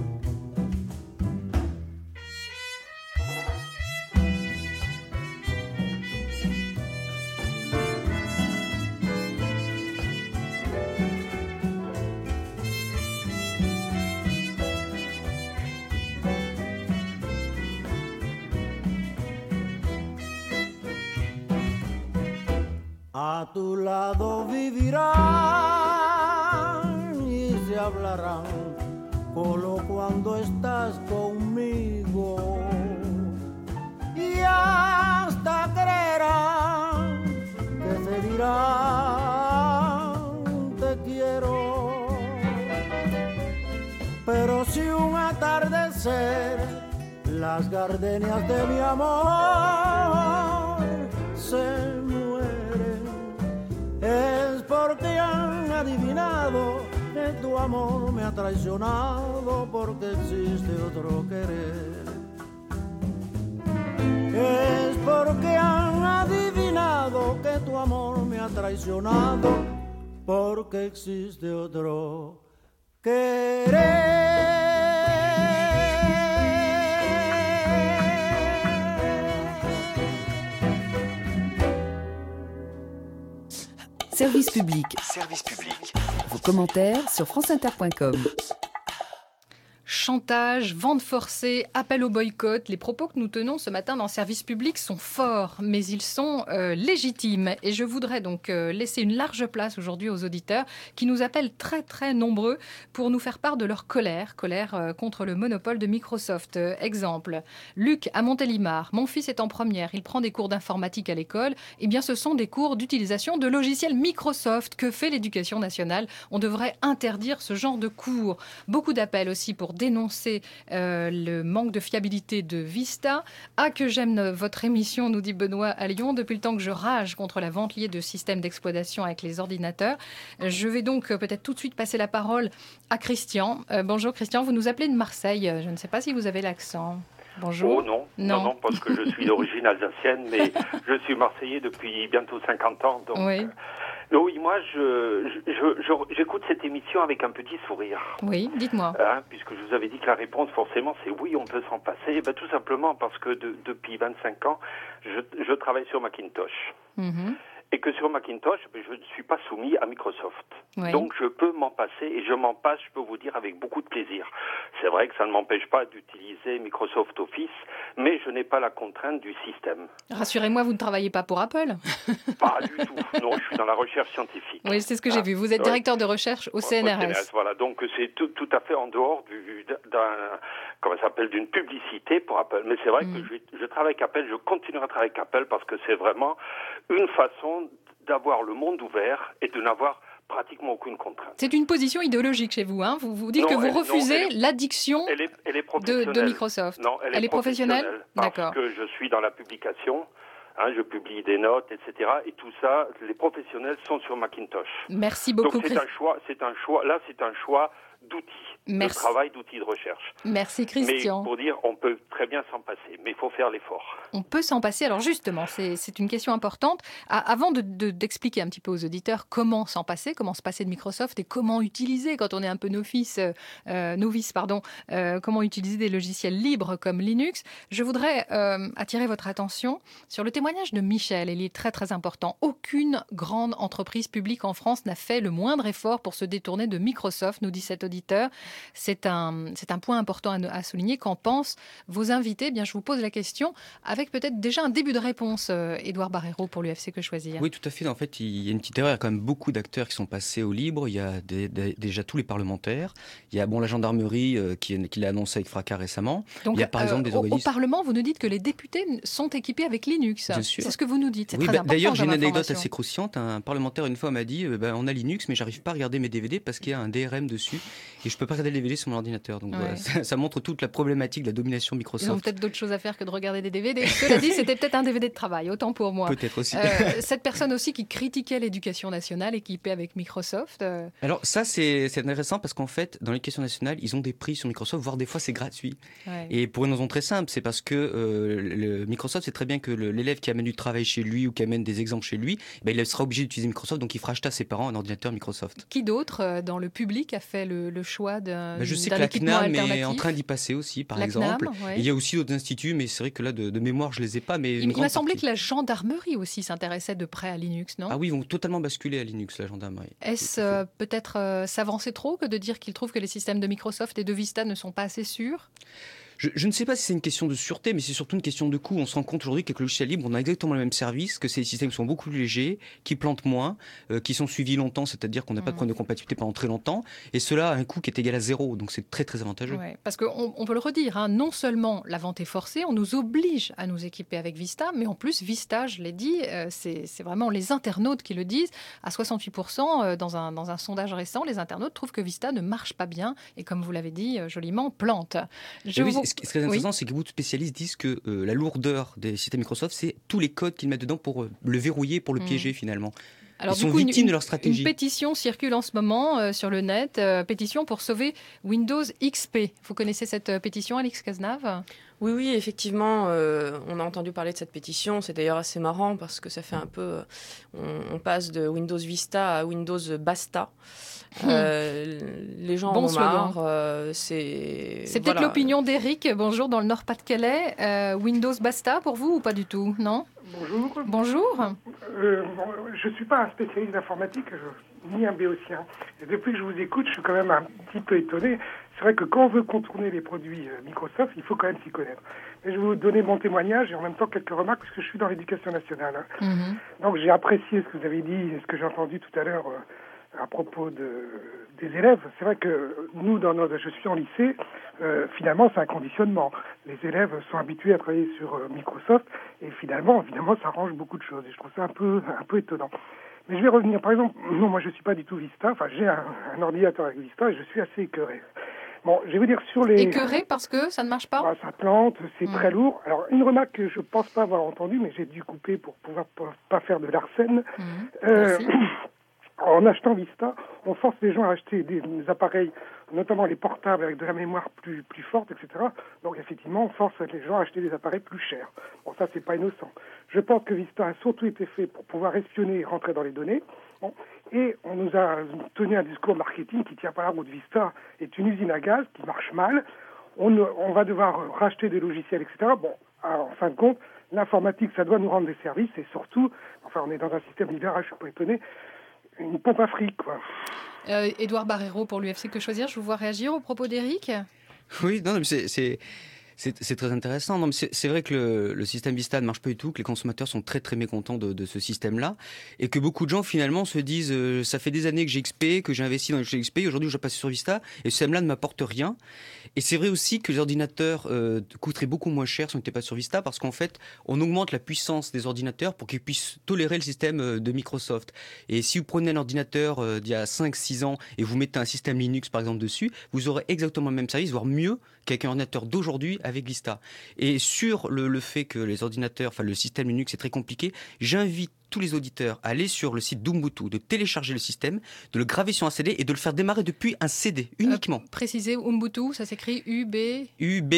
A tu lado vivirán y se hablarán, solo cuando estás conmigo. las gardenias de mi amor se mueren. Es porque han adivinado que tu amor me ha traicionado, porque existe otro querer. Es porque han adivinado que tu amor me ha traicionado, porque existe otro querer. Service public. Service public. Vos commentaires sur franceinter.com. Chantage, vente forcée, appel au boycott, les propos que nous tenons ce matin dans Service Public sont forts, mais ils sont légitimes. Et je voudrais donc laisser une large place aujourd'hui aux auditeurs qui nous appellent très très nombreux pour nous faire part de leur colère contre le monopole de Microsoft. Exemple, Luc à Montélimar, mon fils est en première, il prend des cours d'informatique à l'école. Eh bien ce sont des cours d'utilisation de logiciels Microsoft. Que fait l'éducation nationale? On devrait interdire ce genre de cours. Beaucoup d'appels aussi pour dénoncer le manque de fiabilité de Vista. Ah, que j'aime votre émission, nous dit Benoît à Lyon, depuis le temps que je rage contre la vente liée de systèmes d'exploitation avec les ordinateurs. Je vais donc peut-être tout de suite passer la parole à Christian. Bonjour Christian, vous nous appelez de Marseille. Je ne sais pas si vous avez l'accent. Bonjour. Oh non, parce que je suis d'origine alsacienne, mais je suis marseillais depuis bientôt 50 ans. Donc, oui. Oui, moi, j'écoute cette émission avec un petit sourire. Oui, dites-moi. Puisque je vous avais dit que la réponse, forcément, c'est oui, on peut s'en passer. Et tout simplement parce que depuis 25 ans, je travaille sur Macintosh. Mm-hmm. Et que sur Macintosh, je ne suis pas soumis à Microsoft. Oui. Donc je peux m'en passer, et je m'en passe, je peux vous dire, avec beaucoup de plaisir. C'est vrai que ça ne m'empêche pas d'utiliser Microsoft Office, mais je n'ai pas la contrainte du système. Rassurez-moi, vous ne travaillez pas pour Apple? Pas du tout. Non, je suis dans la recherche scientifique. Oui, c'est ce que j'ai vu. Vous êtes directeur de recherche au CNRS. Voilà, donc c'est tout à fait en dehors d'une publicité pour Apple. Mais c'est vrai que je travaille avec Apple, je continuerai à travailler avec Apple parce que c'est vraiment une façon d'avoir le monde ouvert et de n'avoir pratiquement aucune contrainte. C'est une position idéologique chez vous, hein? Vous dites que vous refusez l'addiction de Microsoft. Non, elle est professionnelle. Parce que je suis dans la publication, je publie des notes, etc. Et tout ça, les professionnels sont sur Macintosh. Merci beaucoup. Donc c'est un choix d'outils. De travail, d'outils de recherche. Merci Christian. Mais pour dire, on peut très bien s'en passer, mais il faut faire l'effort. On peut s'en passer. Alors justement, c'est une question importante. Avant d'expliquer un petit peu aux auditeurs comment s'en passer, comment se passer de Microsoft et comment utiliser, quand on est un peu novice, comment utiliser des logiciels libres comme Linux, je voudrais attirer votre attention sur le témoignage de Michel. Il est très très important. Aucune grande entreprise publique en France n'a fait le moindre effort pour se détourner de Microsoft, nous dit cet auditeur. C'est un point important à souligner. Qu'en pensent vos invités? Je vous pose la question avec peut-être déjà un début de réponse, Édouard Barrero, pour l'UFC Que Choisir. Oui, tout à fait. En fait, il y a une petite erreur. Il y a quand même beaucoup d'acteurs qui sont passés au libre. Il y a déjà tous les parlementaires. Il y a la gendarmerie qui l'a annoncé avec fracas récemment. Donc, il y a par exemple des organismes... Au Parlement, vous nous dites que les députés sont équipés avec Linux. Bien sûr. C'est ce que vous nous dites. C'est oui, très important. D'ailleurs, j'ai une anecdote assez croustillante. Un parlementaire, une fois, m'a dit on a Linux, mais j'arrive pas à regarder mes DVD parce qu'il y a un DRM dessus et je peux pas regarder les DVD sur mon ordinateur. Donc voilà, ça montre toute la problématique de la domination Microsoft. Ils ont peut-être d'autres choses à faire que de regarder des DVD. Cela dit, c'était peut-être un DVD de travail, autant pour moi. Peut-être aussi. Cette personne aussi qui critiquait l'éducation nationale équipée avec Microsoft. Alors ça, c'est intéressant parce qu'en fait, dans l'éducation nationale, ils ont des prix sur Microsoft, voire des fois c'est gratuit. Ouais. Et pour une raison très simple, c'est parce que Microsoft sait très bien que l'élève qui amène du travail chez lui ou qui amène des exemples chez lui, il sera obligé d'utiliser Microsoft, donc il fera acheter à ses parents un ordinateur Microsoft. Qui d'autre dans le public a fait le choix d'un je sais que la CNAM est en train d'y passer aussi, par exemple. CNAM, il y a aussi d'autres instituts, mais c'est vrai que là, de mémoire, je les ai pas. Mais il m'a semblé que la gendarmerie aussi s'intéressait de près à Linux, non? Ah oui, ils vont totalement basculer à Linux, la gendarmerie. Est-ce peut-être s'avancer trop que de dire qu'ils trouvent que les systèmes de Microsoft et de Vista ne sont pas assez sûrs? Je ne sais pas si c'est une question de sûreté, mais c'est surtout une question de coût. On se rend compte aujourd'hui qu'avec le logiciel libre, on a exactement le même service, que ces systèmes sont beaucoup plus légers, qui plantent moins, qui sont suivis longtemps, c'est-à-dire qu'on n'a pas de problème de compatibilité pendant très longtemps, et cela a un coût qui est égal à 0, donc c'est très très avantageux. Ouais, parce qu'on peut le redire, non seulement la vente est forcée, on nous oblige à nous équiper avec Vista, mais en plus Vista, je l'ai dit, c'est vraiment les internautes qui le disent. À 68%, dans un sondage récent, les internautes trouvent que Vista ne marche pas bien, et comme vous l'avez dit joliment, plante. ce qui est très intéressant, c'est que beaucoup de spécialistes disent que la lourdeur des systèmes Microsoft, c'est tous les codes qu'ils mettent dedans pour le verrouiller, pour le piéger finalement. Alors, ils sont victimes de leur stratégie. Une pétition circule en ce moment sur le net, pétition pour sauver Windows XP. Vous connaissez cette pétition, Alix Cazenave ? Oui, effectivement, on a entendu parler de cette pétition. C'est d'ailleurs assez marrant parce que ça fait un peu... on passe de Windows Vista à Windows Basta. Les gens en ont marre. C'est peut-être l'opinion d'Éric. Bonjour, dans le Nord-Pas-de-Calais. Windows Basta pour vous ou pas du tout, non ? Bonjour. Bonjour. Je ne suis pas un spécialiste d'informatique, ni un béotien. Et depuis que je vous écoute, je suis quand même un petit peu étonné. C'est vrai que quand on veut contourner les produits Microsoft, il faut quand même s'y connaître. Mais je vais vous donner mon témoignage et en même temps quelques remarques, parce que je suis dans l'éducation nationale. Donc j'ai apprécié ce que vous avez dit et ce que j'ai entendu tout à l'heure à propos des élèves. C'est vrai que nous, je suis en lycée, finalement c'est un conditionnement. Les élèves sont habitués à travailler sur Microsoft et finalement, ça arrange beaucoup de choses. Et je trouve ça un peu étonnant. Mais je vais revenir, par exemple, non, moi je ne suis pas du tout Vista, enfin j'ai un ordinateur avec Vista et je suis assez écœuré. Bon, je vais vous dire sur les... Écœuré parce que ça ne marche pas ? Ça plante, c'est très lourd. Alors, une remarque que je ne pense pas avoir entendue, mais j'ai dû couper pour pouvoir pas faire de l'arsène. En achetant Vista, on force les gens à acheter des appareils, notamment les portables avec de la mémoire plus forte, etc. Donc, effectivement, on force les gens à acheter des appareils plus chers. Bon, ça, c'est pas innocent. Je pense que Vista a surtout été fait pour pouvoir espionner et rentrer dans les données. Bon. Et on nous a tenu un discours marketing qui ne tient pas la route. Vista est une usine à gaz qui marche mal. On va devoir racheter des logiciels, etc. Bon, en fin de compte, l'informatique, ça doit nous rendre des services et surtout, enfin, on est dans un système libéral, je ne suis pas étonné, une pompe à fric, quoi. Édouard Barrero pour l'UFC Que Choisir, je vous vois réagir au propos d'Éric. Oui, non, mais c'est très intéressant. Non, mais c'est vrai que le système Vista ne marche pas du tout, que les consommateurs sont très très mécontents de ce système-là, et que beaucoup de gens finalement se disent ça fait des années que j'ai XP, que j'ai investi dans le XP, et aujourd'hui je dois passer sur Vista, et ce système-là ne m'apporte rien. Et c'est vrai aussi que les ordinateurs coûteraient beaucoup moins cher si on n'était pas sur Vista, parce qu'en fait on augmente la puissance des ordinateurs pour qu'ils puissent tolérer le système de Microsoft. Et si vous prenez un ordinateur d'il y a 5-6 ans et vous mettez un système Linux par exemple dessus, vous aurez exactement le même service, voire mieux qu'avec un ordinateur d'aujourd'hui avec Vista. Et sur le fait que les ordinateurs, enfin le système Linux est très compliqué, j'invite tous les auditeurs à aller sur le site d'Ubuntu, de télécharger le système, de le graver sur un CD et de le faire démarrer depuis un CD uniquement. Précisez, Ubuntu, ça s'écrit U-B...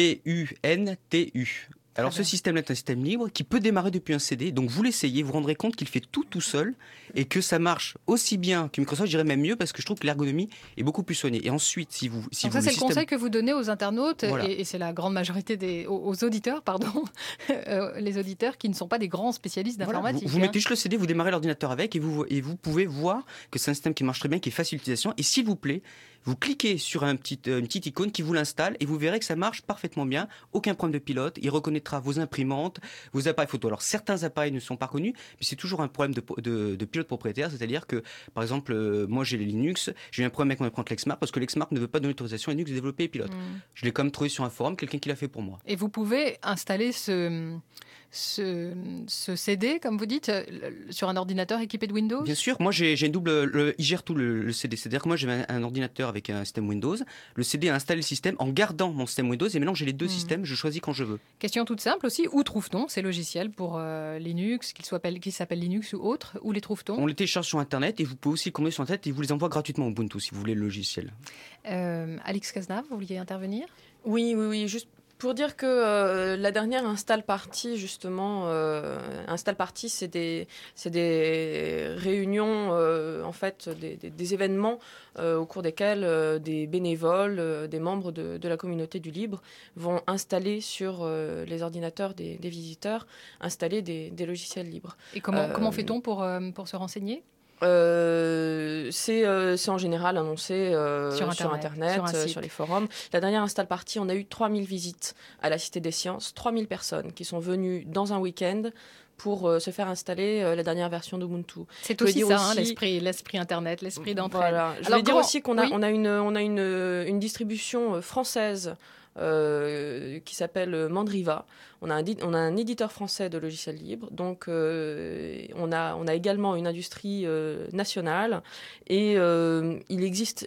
U-B-U-N-T-U. Alors ce système-là est un système libre qui peut démarrer depuis un CD, donc vous l'essayez, vous vous rendrez compte qu'il fait tout seul et que ça marche aussi bien que Microsoft, je dirais même mieux parce que je trouve que l'ergonomie est beaucoup plus soignée. Et ensuite, si vous... Donc ça, c'est le conseil que vous donnez aux internautes, voilà. et c'est la grande majorité aux auditeurs, pardon, les auditeurs qui ne sont pas des grands spécialistes d'informatique. Voilà. Vous mettez juste le CD, vous démarrez l'ordinateur avec et vous pouvez voir que c'est un système qui marche très bien, qui est facile d'utilisation. Et s'il vous plaît, vous cliquez sur une petite icône qui vous l'installe et vous verrez que ça marche parfaitement bien. Aucun problème de pilote. Il reconnaîtra vos imprimantes, vos appareils photo. Alors certains appareils ne sont pas reconnus, mais c'est toujours un problème de pilote propriétaire. C'est-à-dire que, par exemple, moi j'ai les Linux, j'ai eu un problème avec mon imprimante Lexmark parce que Lexmark ne veut pas donner l'autorisation à Linux de développer les pilotes. Je l'ai quand même trouvé sur un forum, quelqu'un qui l'a fait pour moi. Et vous pouvez installer ce CD, comme vous dites, sur un ordinateur équipé de Windows ? Bien sûr, moi j'ai une double... il gère tout le CD. C'est-à-dire que moi j'ai un ordinateur avec un système Windows. Le CD a installé le système en gardant mon système Windows et maintenant j'ai les deux systèmes, je choisis quand je veux. Question toute simple aussi, où trouve-t-on ces logiciels pour Linux, qu'ils s'appellent Linux ou autres, où les trouve-t-on ? On les télécharge sur Internet et vous pouvez aussi les commander sur Internet et vous les envoie gratuitement au Ubuntu si vous voulez le logiciel. Alix Cazenave, vous vouliez intervenir ? Oui, juste pour dire que la dernière install party, justement, install party, c'est des réunions, en fait, des événements au cours desquels des bénévoles, des membres de la communauté du libre vont installer sur les ordinateurs des visiteurs, installer des logiciels libres. Et comment fait-on pour se renseigner ? C'est en général annoncé sur Internet, sur les forums. La dernière install party, on a eu 3000 visites à la Cité des Sciences, 3000 personnes qui sont venues dans un week-end pour se faire installer la dernière version d'Ubuntu. C'est aussi ça, l'esprit Internet, l'esprit d'entraide. Voilà. Je voulais dire aussi qu'on a une distribution française qui s'appelle Mandriva. On a un éditeur français de logiciels libres, donc on a également une industrie nationale et il existe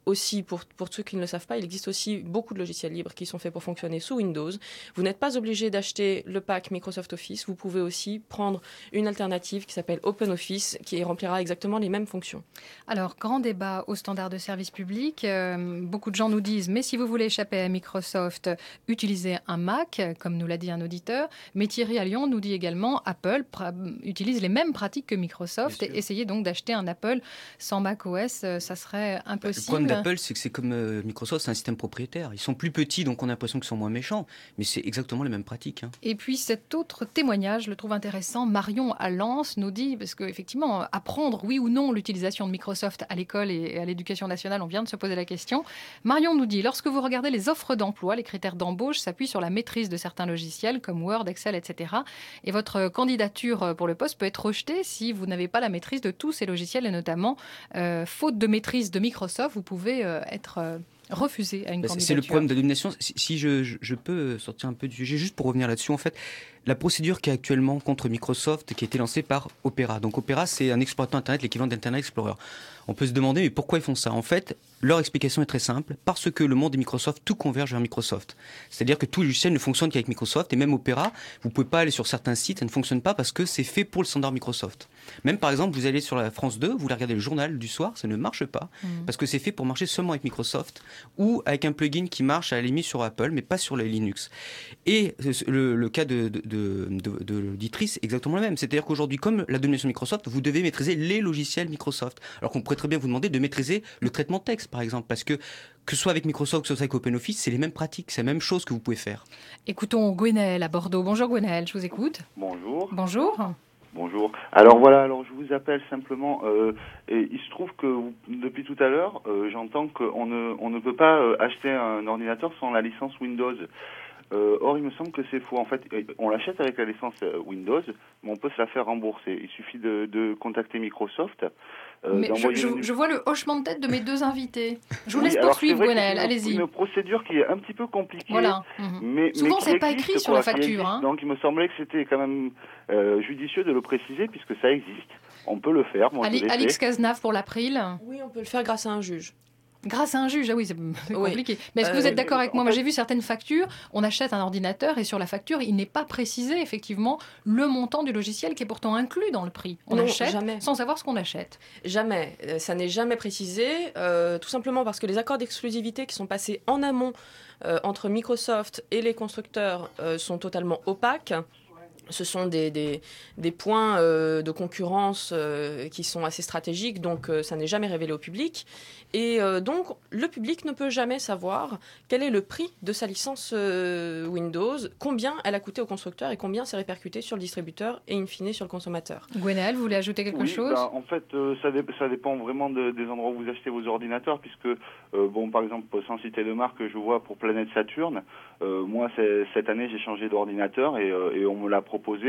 aussi, pour ceux qui ne le savent pas, il existe aussi beaucoup de logiciels libres qui sont faits pour fonctionner sous Windows. Vous n'êtes pas obligé d'acheter le pack Microsoft Office. Vous pouvez aussi prendre une alternative qui s'appelle OpenOffice, qui remplira exactement les mêmes fonctions. Alors, grand débat au standard de service public. Beaucoup de gens nous disent, mais si vous voulez échapper à Microsoft, utilisez un Mac, comme nous l'a dit un auditeur. Mais Thierry à Lyon nous dit également, Apple utilise les mêmes pratiques que Microsoft. Et essayez donc d'acheter un Apple sans macOS, ça serait impossible. Le problème d'Apple, c'est que c'est comme Microsoft, c'est un système propriétaire. Ils sont plus petits, donc on a l'impression qu'ils sont moins méchants. Mais c'est exactement les mêmes pratiques. Et puis cet autre témoignage, je le trouve intéressant. Marion à Lens nous dit, parce qu'effectivement, apprendre oui ou non l'utilisation de Microsoft à l'école et à l'éducation nationale, on vient de se poser la question. Marion nous dit, lorsque vous regardez les offres d'emploi, les critères d'embauche s'appuient sur la maîtrise de certains logiciels comme Word, Excel, etc. Et votre candidature pour le poste peut être rejetée si vous n'avez pas la maîtrise de tous ces logiciels et notamment, faute de maîtrise de Microsoft, vous pouvez être refusé à une candidature. C'est le problème de la domination. Si je peux sortir un peu du sujet, juste pour revenir là-dessus, en fait, la procédure qui est actuellement contre Microsoft, qui a été lancée par Opera. Donc Opera, c'est un exploitant Internet, l'équivalent d'Internet Explorer. On peut se demander, mais pourquoi ils font ça ? En fait, leur explication est très simple, parce que le monde de Microsoft, tout converge vers Microsoft. C'est-à-dire que tous les logiciels ne fonctionnent qu'avec Microsoft, et même Opera, vous ne pouvez pas aller sur certains sites, ça ne fonctionne pas parce que c'est fait pour le standard Microsoft. Même par exemple, vous allez sur la France 2, vous voulez regarder le journal du soir, ça ne marche pas, parce que c'est fait pour marcher seulement avec Microsoft, ou avec un plugin qui marche à la limite sur Apple, mais pas sur les Linux. Et le cas de l'auditrice est exactement le même. C'est-à-dire qu'aujourd'hui, comme la domination Microsoft, vous devez maîtriser les logiciels Microsoft. Alors qu'on pourrait très bien vous demander de maîtriser le traitement de texte, par exemple, parce que ce soit avec Microsoft, que ce soit avec OpenOffice, c'est les mêmes pratiques, c'est la même chose que vous pouvez faire. Écoutons Gwenaël à Bordeaux. Bonjour Gwenaël, je vous écoute. Bonjour. Bonjour. Bonjour. Alors voilà, je vous appelle simplement. Et il se trouve que depuis tout à l'heure, j'entends qu'on ne peut pas acheter un ordinateur sans la licence Windows. Or, il me semble que c'est faux. En fait, on l'achète avec la licence Windows, mais on peut se la faire rembourser. Il suffit de contacter Microsoft. Mais je vois le hochement de tête de mes deux invités. Je vous laisse poursuivre, Gwenaël. Allez-y. C'est une procédure qui est un petit peu compliquée. Voilà. Mais souvent, c'est pas écrit sur la facture. Donc, il me semblait que c'était quand même judicieux de le préciser, puisque ça existe. On peut le faire. Moi, Alix Cazenave pour l'April. Oui, on peut le faire grâce à un juge. Grâce à un juge, ah oui, c'est compliqué. Mais est-ce que vous êtes d'accord avec moi ? Moi, j'ai vu certaines factures, on achète un ordinateur et sur la facture, il n'est pas précisé effectivement le montant du logiciel qui est pourtant inclus dans le prix. On achète jamais. Sans savoir ce qu'on achète. Jamais. Ça n'est jamais précisé, tout simplement parce que les accords d'exclusivité qui sont passés en amont entre Microsoft et les constructeurs sont totalement opaques. Ce sont des points de concurrence qui sont assez stratégiques, donc ça n'est jamais révélé au public. Et donc, le public ne peut jamais savoir quel est le prix de sa licence Windows, combien elle a coûté au constructeur et combien c'est répercuté sur le distributeur et in fine sur le consommateur. Gwenaël, vous voulez ajouter quelque chose ? En fait, ça dépend vraiment des endroits où vous achetez vos ordinateurs, puisque, par exemple, sans citer de marque, je vois pour Planète Saturne, moi, cette année, j'ai changé d'ordinateur et on me l'a proposé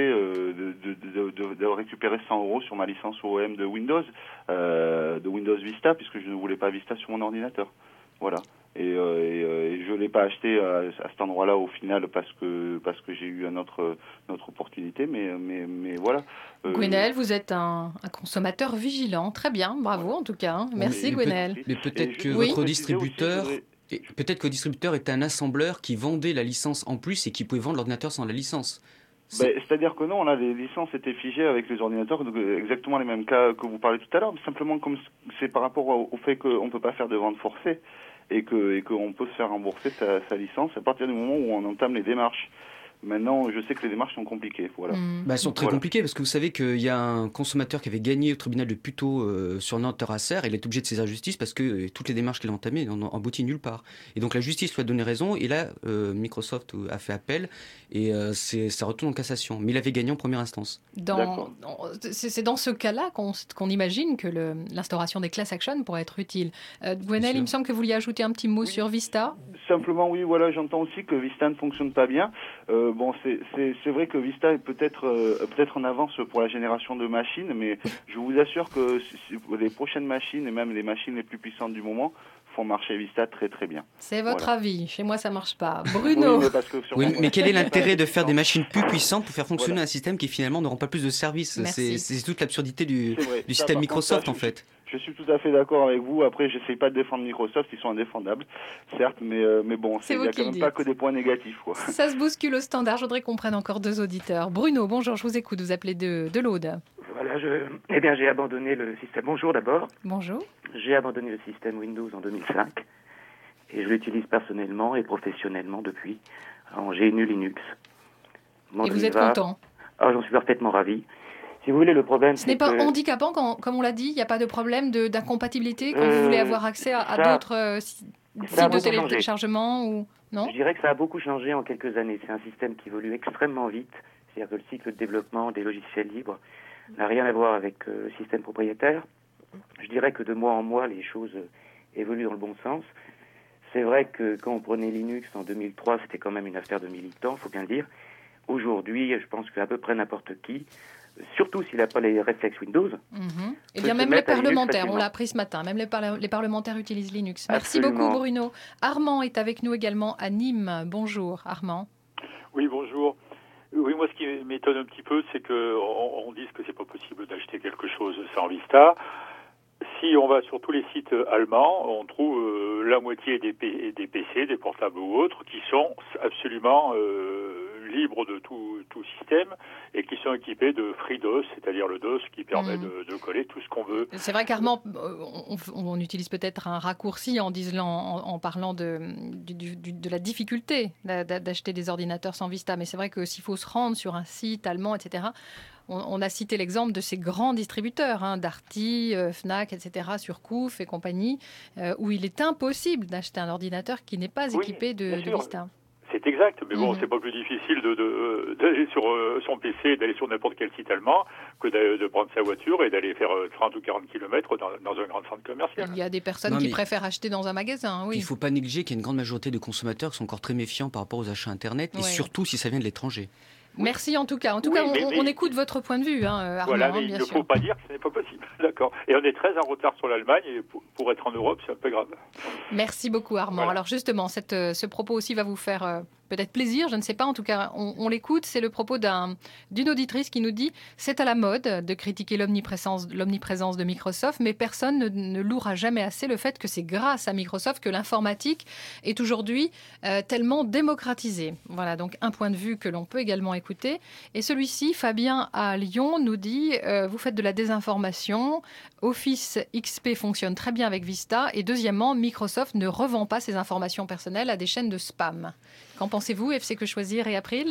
de récupérer 100 € sur ma licence OEM de Windows Vista, puisque je ne voulais pas Vista sur mon ordinateur. Voilà. Et je l'ai pas acheté à cet endroit-là au final parce que j'ai eu une autre opportunité, mais voilà. Gwenaël, vous êtes un consommateur vigilant, très bien, bravo en tout cas. Merci Gwenaël. Mais peut-être que votre distributeur. Peut-être que le distributeur était un assembleur qui vendait la licence en plus et qui pouvait vendre l'ordinateur sans la licence. C'est-à-dire que non, là, les licences étaient figées avec les ordinateurs, donc exactement les mêmes cas que vous parlez tout à l'heure, mais simplement comme c'est par rapport au fait qu'on ne peut pas faire de vente forcée et qu'on peut se faire rembourser sa licence à partir du moment où on entame les démarches. Maintenant, je sais que les démarches sont compliquées. Voilà. Elles sont très compliquées parce que vous savez qu'il y a un consommateur qui avait gagné au tribunal de Puteaux sur Nantes-Terrasser. Il est obligé de saisir la justice parce que toutes les démarches qu'il a entamées n'ont abouti nulle part. Et donc la justice lui a donné raison. Et là, Microsoft a fait appel et ça retourne en cassation. Mais il avait gagné en première instance. C'est dans ce cas-là qu'on imagine que l'instauration des class actions pourrait être utile. Gwenaël, il me semble que vous vouliez ajouter un petit mot sur Vista. Simplement, oui, voilà, j'entends aussi que Vista ne fonctionne pas bien. C'est vrai que Vista est peut-être en avance pour la génération de machines, mais je vous assure que les prochaines machines, et même les machines les plus puissantes du moment, font marcher Vista très très bien. C'est votre avis. Chez moi, ça marche pas. Bruno. Mais quel est l'intérêt de faire des machines plus puissantes pour faire fonctionner un système qui finalement ne rend pas plus de services ? C'est toute l'absurdité du système Microsoft, en fait. Je suis tout à fait d'accord avec vous. Après, j'essaie pas de défendre Microsoft, ils sont indéfendables, certes, mais bon, il n'y a quand même pas que des points négatifs, quoi. Ça se bouscule au standard. Je voudrais qu'on prenne encore 2 auditeurs. Bruno, bonjour, je vous écoute. Vous appelez de l'Aude. Voilà, j'ai abandonné le système. Bonjour d'abord. Bonjour. J'ai abandonné le système Windows en 2005 et je l'utilise personnellement et professionnellement depuis en GNU Linux. Et vous êtes content? J'en suis parfaitement ravi. Si vous voulez, le problème, ce n'est pas handicapant, comme on l'a dit, il n'y a pas de problème d'incompatibilité quand vous voulez avoir accès à d'autres sites de téléchargement ou... Non, je dirais que ça a beaucoup changé en quelques années. C'est un système qui évolue extrêmement vite. C'est-à-dire que le cycle de développement des logiciels libres n'a rien à voir avec le système propriétaire. Je dirais que de mois en mois, les choses évoluent dans le bon sens. C'est vrai que quand on prenait Linux en 2003, c'était quand même une affaire de militants, il faut bien le dire. Aujourd'hui, je pense qu'à peu près n'importe qui, surtout s'il n'a pas les réflexes Windows. Eh bien, même les parlementaires, on l'a appris ce matin, même les parlementaires utilisent Linux. Merci beaucoup, Bruno. Armand est avec nous également à Nîmes. Bonjour, Armand. Oui, bonjour. Oui, moi, ce qui m'étonne un petit peu, c'est qu'on dise que c'est pas possible d'acheter quelque chose sans Vista. Si on va sur tous les sites allemands, on trouve la moitié des PC, des portables ou autres, qui sont absolument libres de tout système et qui sont équipés de FreeDOS, c'est-à-dire le DOS qui permet de coller tout ce qu'on veut. C'est vrai qu'Armand, on utilise peut-être un raccourci en parlant de la difficulté d'acheter des ordinateurs sans Vista, mais c'est vrai que s'il faut se rendre sur un site allemand, etc., on a cité l'exemple de ces grands distributeurs, Darty, Fnac, etc., Surcouf et compagnie, où il est impossible d'acheter un ordinateur qui n'est pas équipé de Vista. C'est exact, mais bon, c'est pas plus difficile d'aller sur son PC et d'aller sur n'importe quel site allemand que de prendre sa voiture et d'aller faire 30 ou 40 km dans un grand centre commercial. Il y a des personnes qui préfèrent acheter dans un magasin, oui. Il ne faut pas négliger qu'il y a une grande majorité de consommateurs qui sont encore très méfiants par rapport aux achats Internet, et surtout si ça vient de l'étranger. Merci en tout cas. On écoute votre point de vue, Armand. Voilà, mais il ne faut pas dire que ce n'est pas possible. D'accord. Et on est très en retard sur l'Allemagne, et pour être en Europe, c'est un peu grave. Merci beaucoup, Armand. Voilà. Alors justement, ce propos aussi va vous faire peut-être plaisir, je ne sais pas. En tout cas, on l'écoute. C'est le propos d'une auditrice qui nous dit « C'est à la mode de critiquer l'omniprésence de Microsoft, mais personne ne louera jamais assez le fait que c'est grâce à Microsoft que l'informatique est aujourd'hui tellement démocratisée. » Voilà, donc un point de vue que l'on peut également écouter. Et celui-ci, Fabien à Lyon, nous dit « Vous faites de la désinformation. Office XP fonctionne très bien avec Vista. Et deuxièmement, Microsoft ne revend pas ses informations personnelles à des chaînes de spam. » Qu'en pensez-vous, FC Que Choisir et April?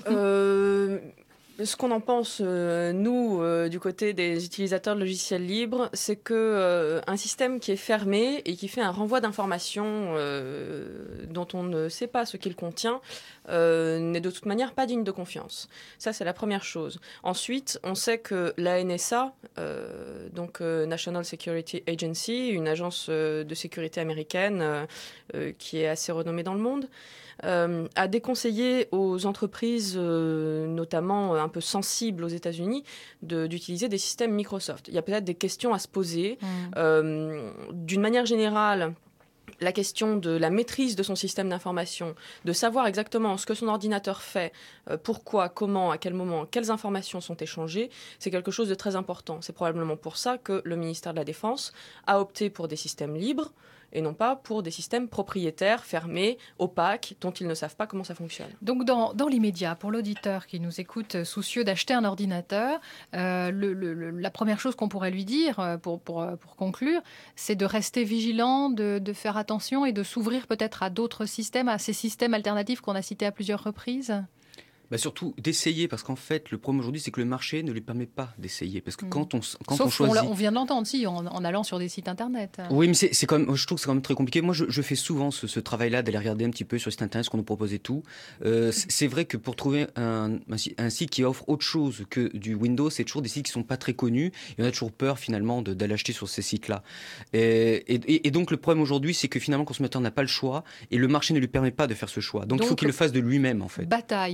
Ce qu'on en pense, nous, du côté des utilisateurs de logiciels libres, c'est que un système qui est fermé et qui fait un renvoi d'informations dont on ne sait pas ce qu'il contient n'est de toute manière pas digne de confiance. Ça, c'est la première chose. Ensuite, on sait que la NSA, donc National Security Agency, une agence de sécurité américaine qui est assez renommée dans le monde, a déconseillé aux entreprises, notamment un peu sensibles aux États-Unis, d'utiliser des systèmes Microsoft. Il y a peut-être des questions à se poser. D'une manière générale, la question de la maîtrise de son système d'information, de savoir exactement ce que son ordinateur fait, pourquoi, comment, à quel moment, quelles informations sont échangées, c'est quelque chose de très important. C'est probablement pour ça que le ministère de la Défense a opté pour des systèmes libres et non pas pour des systèmes propriétaires, fermés, opaques, dont ils ne savent pas comment ça fonctionne. Donc dans l'immédiat, pour l'auditeur qui nous écoute soucieux d'acheter un ordinateur, la première chose qu'on pourrait lui dire, pour conclure, c'est de rester vigilant, de faire attention et de s'ouvrir peut-être à d'autres systèmes, à ces systèmes alternatifs qu'on a cités à plusieurs reprises. Surtout d'essayer, parce qu'en fait, le problème aujourd'hui, c'est que le marché ne lui permet pas d'essayer. Parce que quand on Sauf choisit... on vient de l'entendre, si, en allant sur des sites Internet. Oui, mais c'est quand même, je trouve que c'est quand même très compliqué. Moi, je fais souvent ce travail-là, d'aller regarder un petit peu sur le site Internet ce qu'on nous propose et tout. C'est vrai que pour trouver un site qui offre autre chose que du Windows, c'est toujours des sites qui sont pas très connus. Et on a toujours peur, finalement, d'aller acheter sur ces sites-là. Et donc, le problème aujourd'hui, c'est que finalement, le consommateur n'a pas le choix et le marché ne lui permet pas de faire ce choix. Donc il faut qu'il le fasse de lui-même, en fait. Bataille, on l'a dit.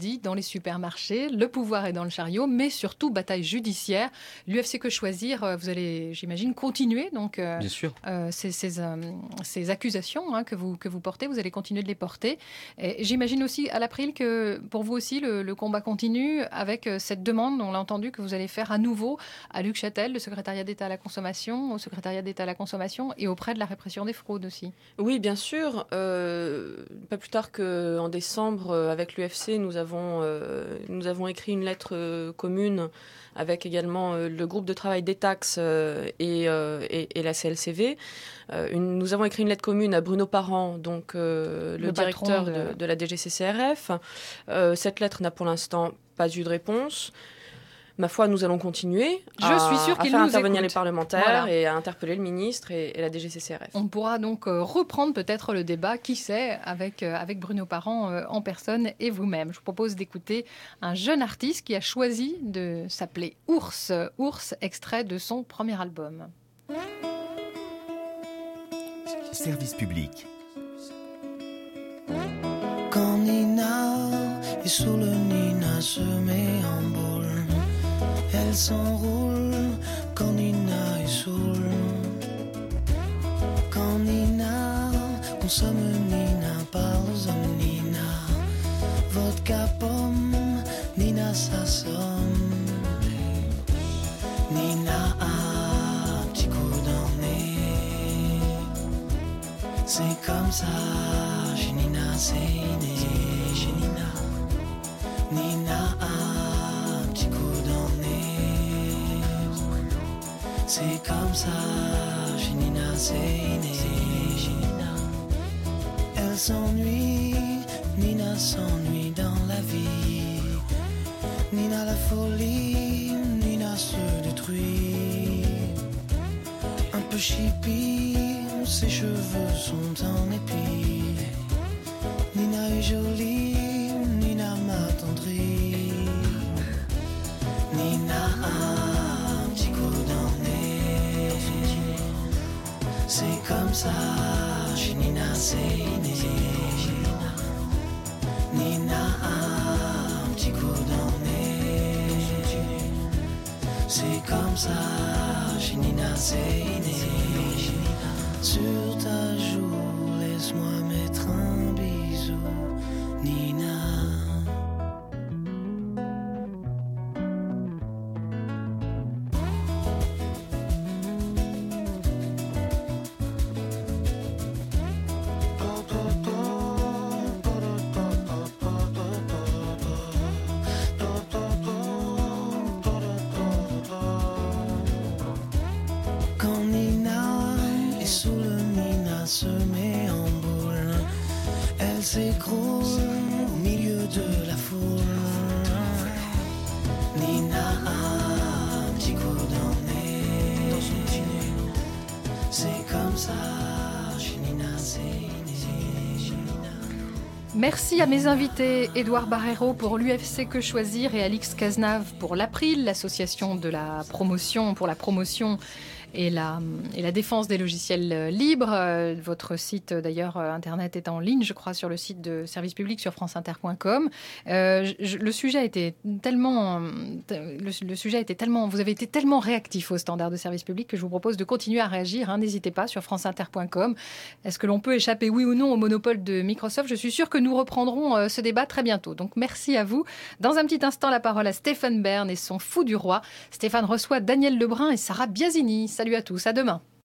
dit, dans les supermarchés. Le pouvoir est dans le chariot, mais surtout bataille judiciaire. L'UFC Que Choisir, vous allez, j'imagine, continuer donc Bien sûr. Ces accusations que vous portez, vous allez continuer de les porter. Et j'imagine aussi à l'April que pour vous aussi le combat continue avec cette demande, on l'a entendu, que vous allez faire à nouveau à Luc Châtel, le secrétariat d'État à la consommation, au secrétariat d'État à la consommation et auprès de la répression des fraudes aussi. Oui, bien sûr. Pas plus tard qu'en décembre, avec l'UFC, nous avons écrit une lettre commune avec également le groupe de travail des taxes et la CLCV. Nous avons écrit une lettre commune à Bruno Parent, donc le directeur de la DGCCRF. Cette lettre n'a pour l'instant pas eu de réponse. Ma foi, nous allons continuer à faire intervenir les parlementaires et à interpeller le ministre et la DGCCRF. On pourra donc reprendre peut-être le débat, qui sait, avec Bruno Parent en personne et vous-même. Je vous propose d'écouter un jeune artiste qui a choisi de s'appeler Ours. Ours, extrait de son premier album. Service public. Quand Nina est sous le Nina se met en boule. Elle s'enroule quand Nina est saoule. Quand Nina consomme Nina, parle-en Nina. Vodka pomme, Nina s'assomme. Nina a un petit coup dans le nez. C'est comme ça, chez Nina c'est né. Chez Nina, Nina a un petit coup dans le nez. C'est comme ça, chez Nina c'est né. Elle s'ennuie, Nina s'ennuie dans la vie. Nina la folie, Nina se détruit. Un peu chippie, ses cheveux sont en épi. Nina est jolie, Nina m'attendrit. Nina a un petit coup dans le nez. C'est comme ça, chez Nina c'est né. Nina a un petit coup dans le nez. C'est comme ça, chez Nina c'est né. Sur ta joue, laisse-moi mettre un bisou, Nina. Quand Nina est sous le Nina se met en boule. Elle s'écroule au milieu de la foule. Nina a un petit coup dans le nez. Dans son petit nez. C'est comme ça, chez Nina c'est né. Merci à mes invités, Édouard Barrero pour l'UFC Que Choisir et Alix Cazenave pour l'April, l'association de la promotion pour la promotion et la défense des logiciels libres. Votre site, d'ailleurs, Internet est en ligne, je crois, sur le site de Service Public sur franceinter.com. Le sujet a été tellement... Vous avez été tellement réactif au standard de Service Public que je vous propose de continuer à réagir. N'hésitez pas sur franceinter.com. Est-ce que l'on peut échapper, oui ou non, au monopole de Microsoft ? Je suis sûre que nous reprendrons ce débat très bientôt. Donc, merci à vous. Dans un petit instant, la parole à Stéphane Bern et son Fou du Roi. Stéphane reçoit Daniel Lebrun et Sarah Biasini. Salut à tous, à demain.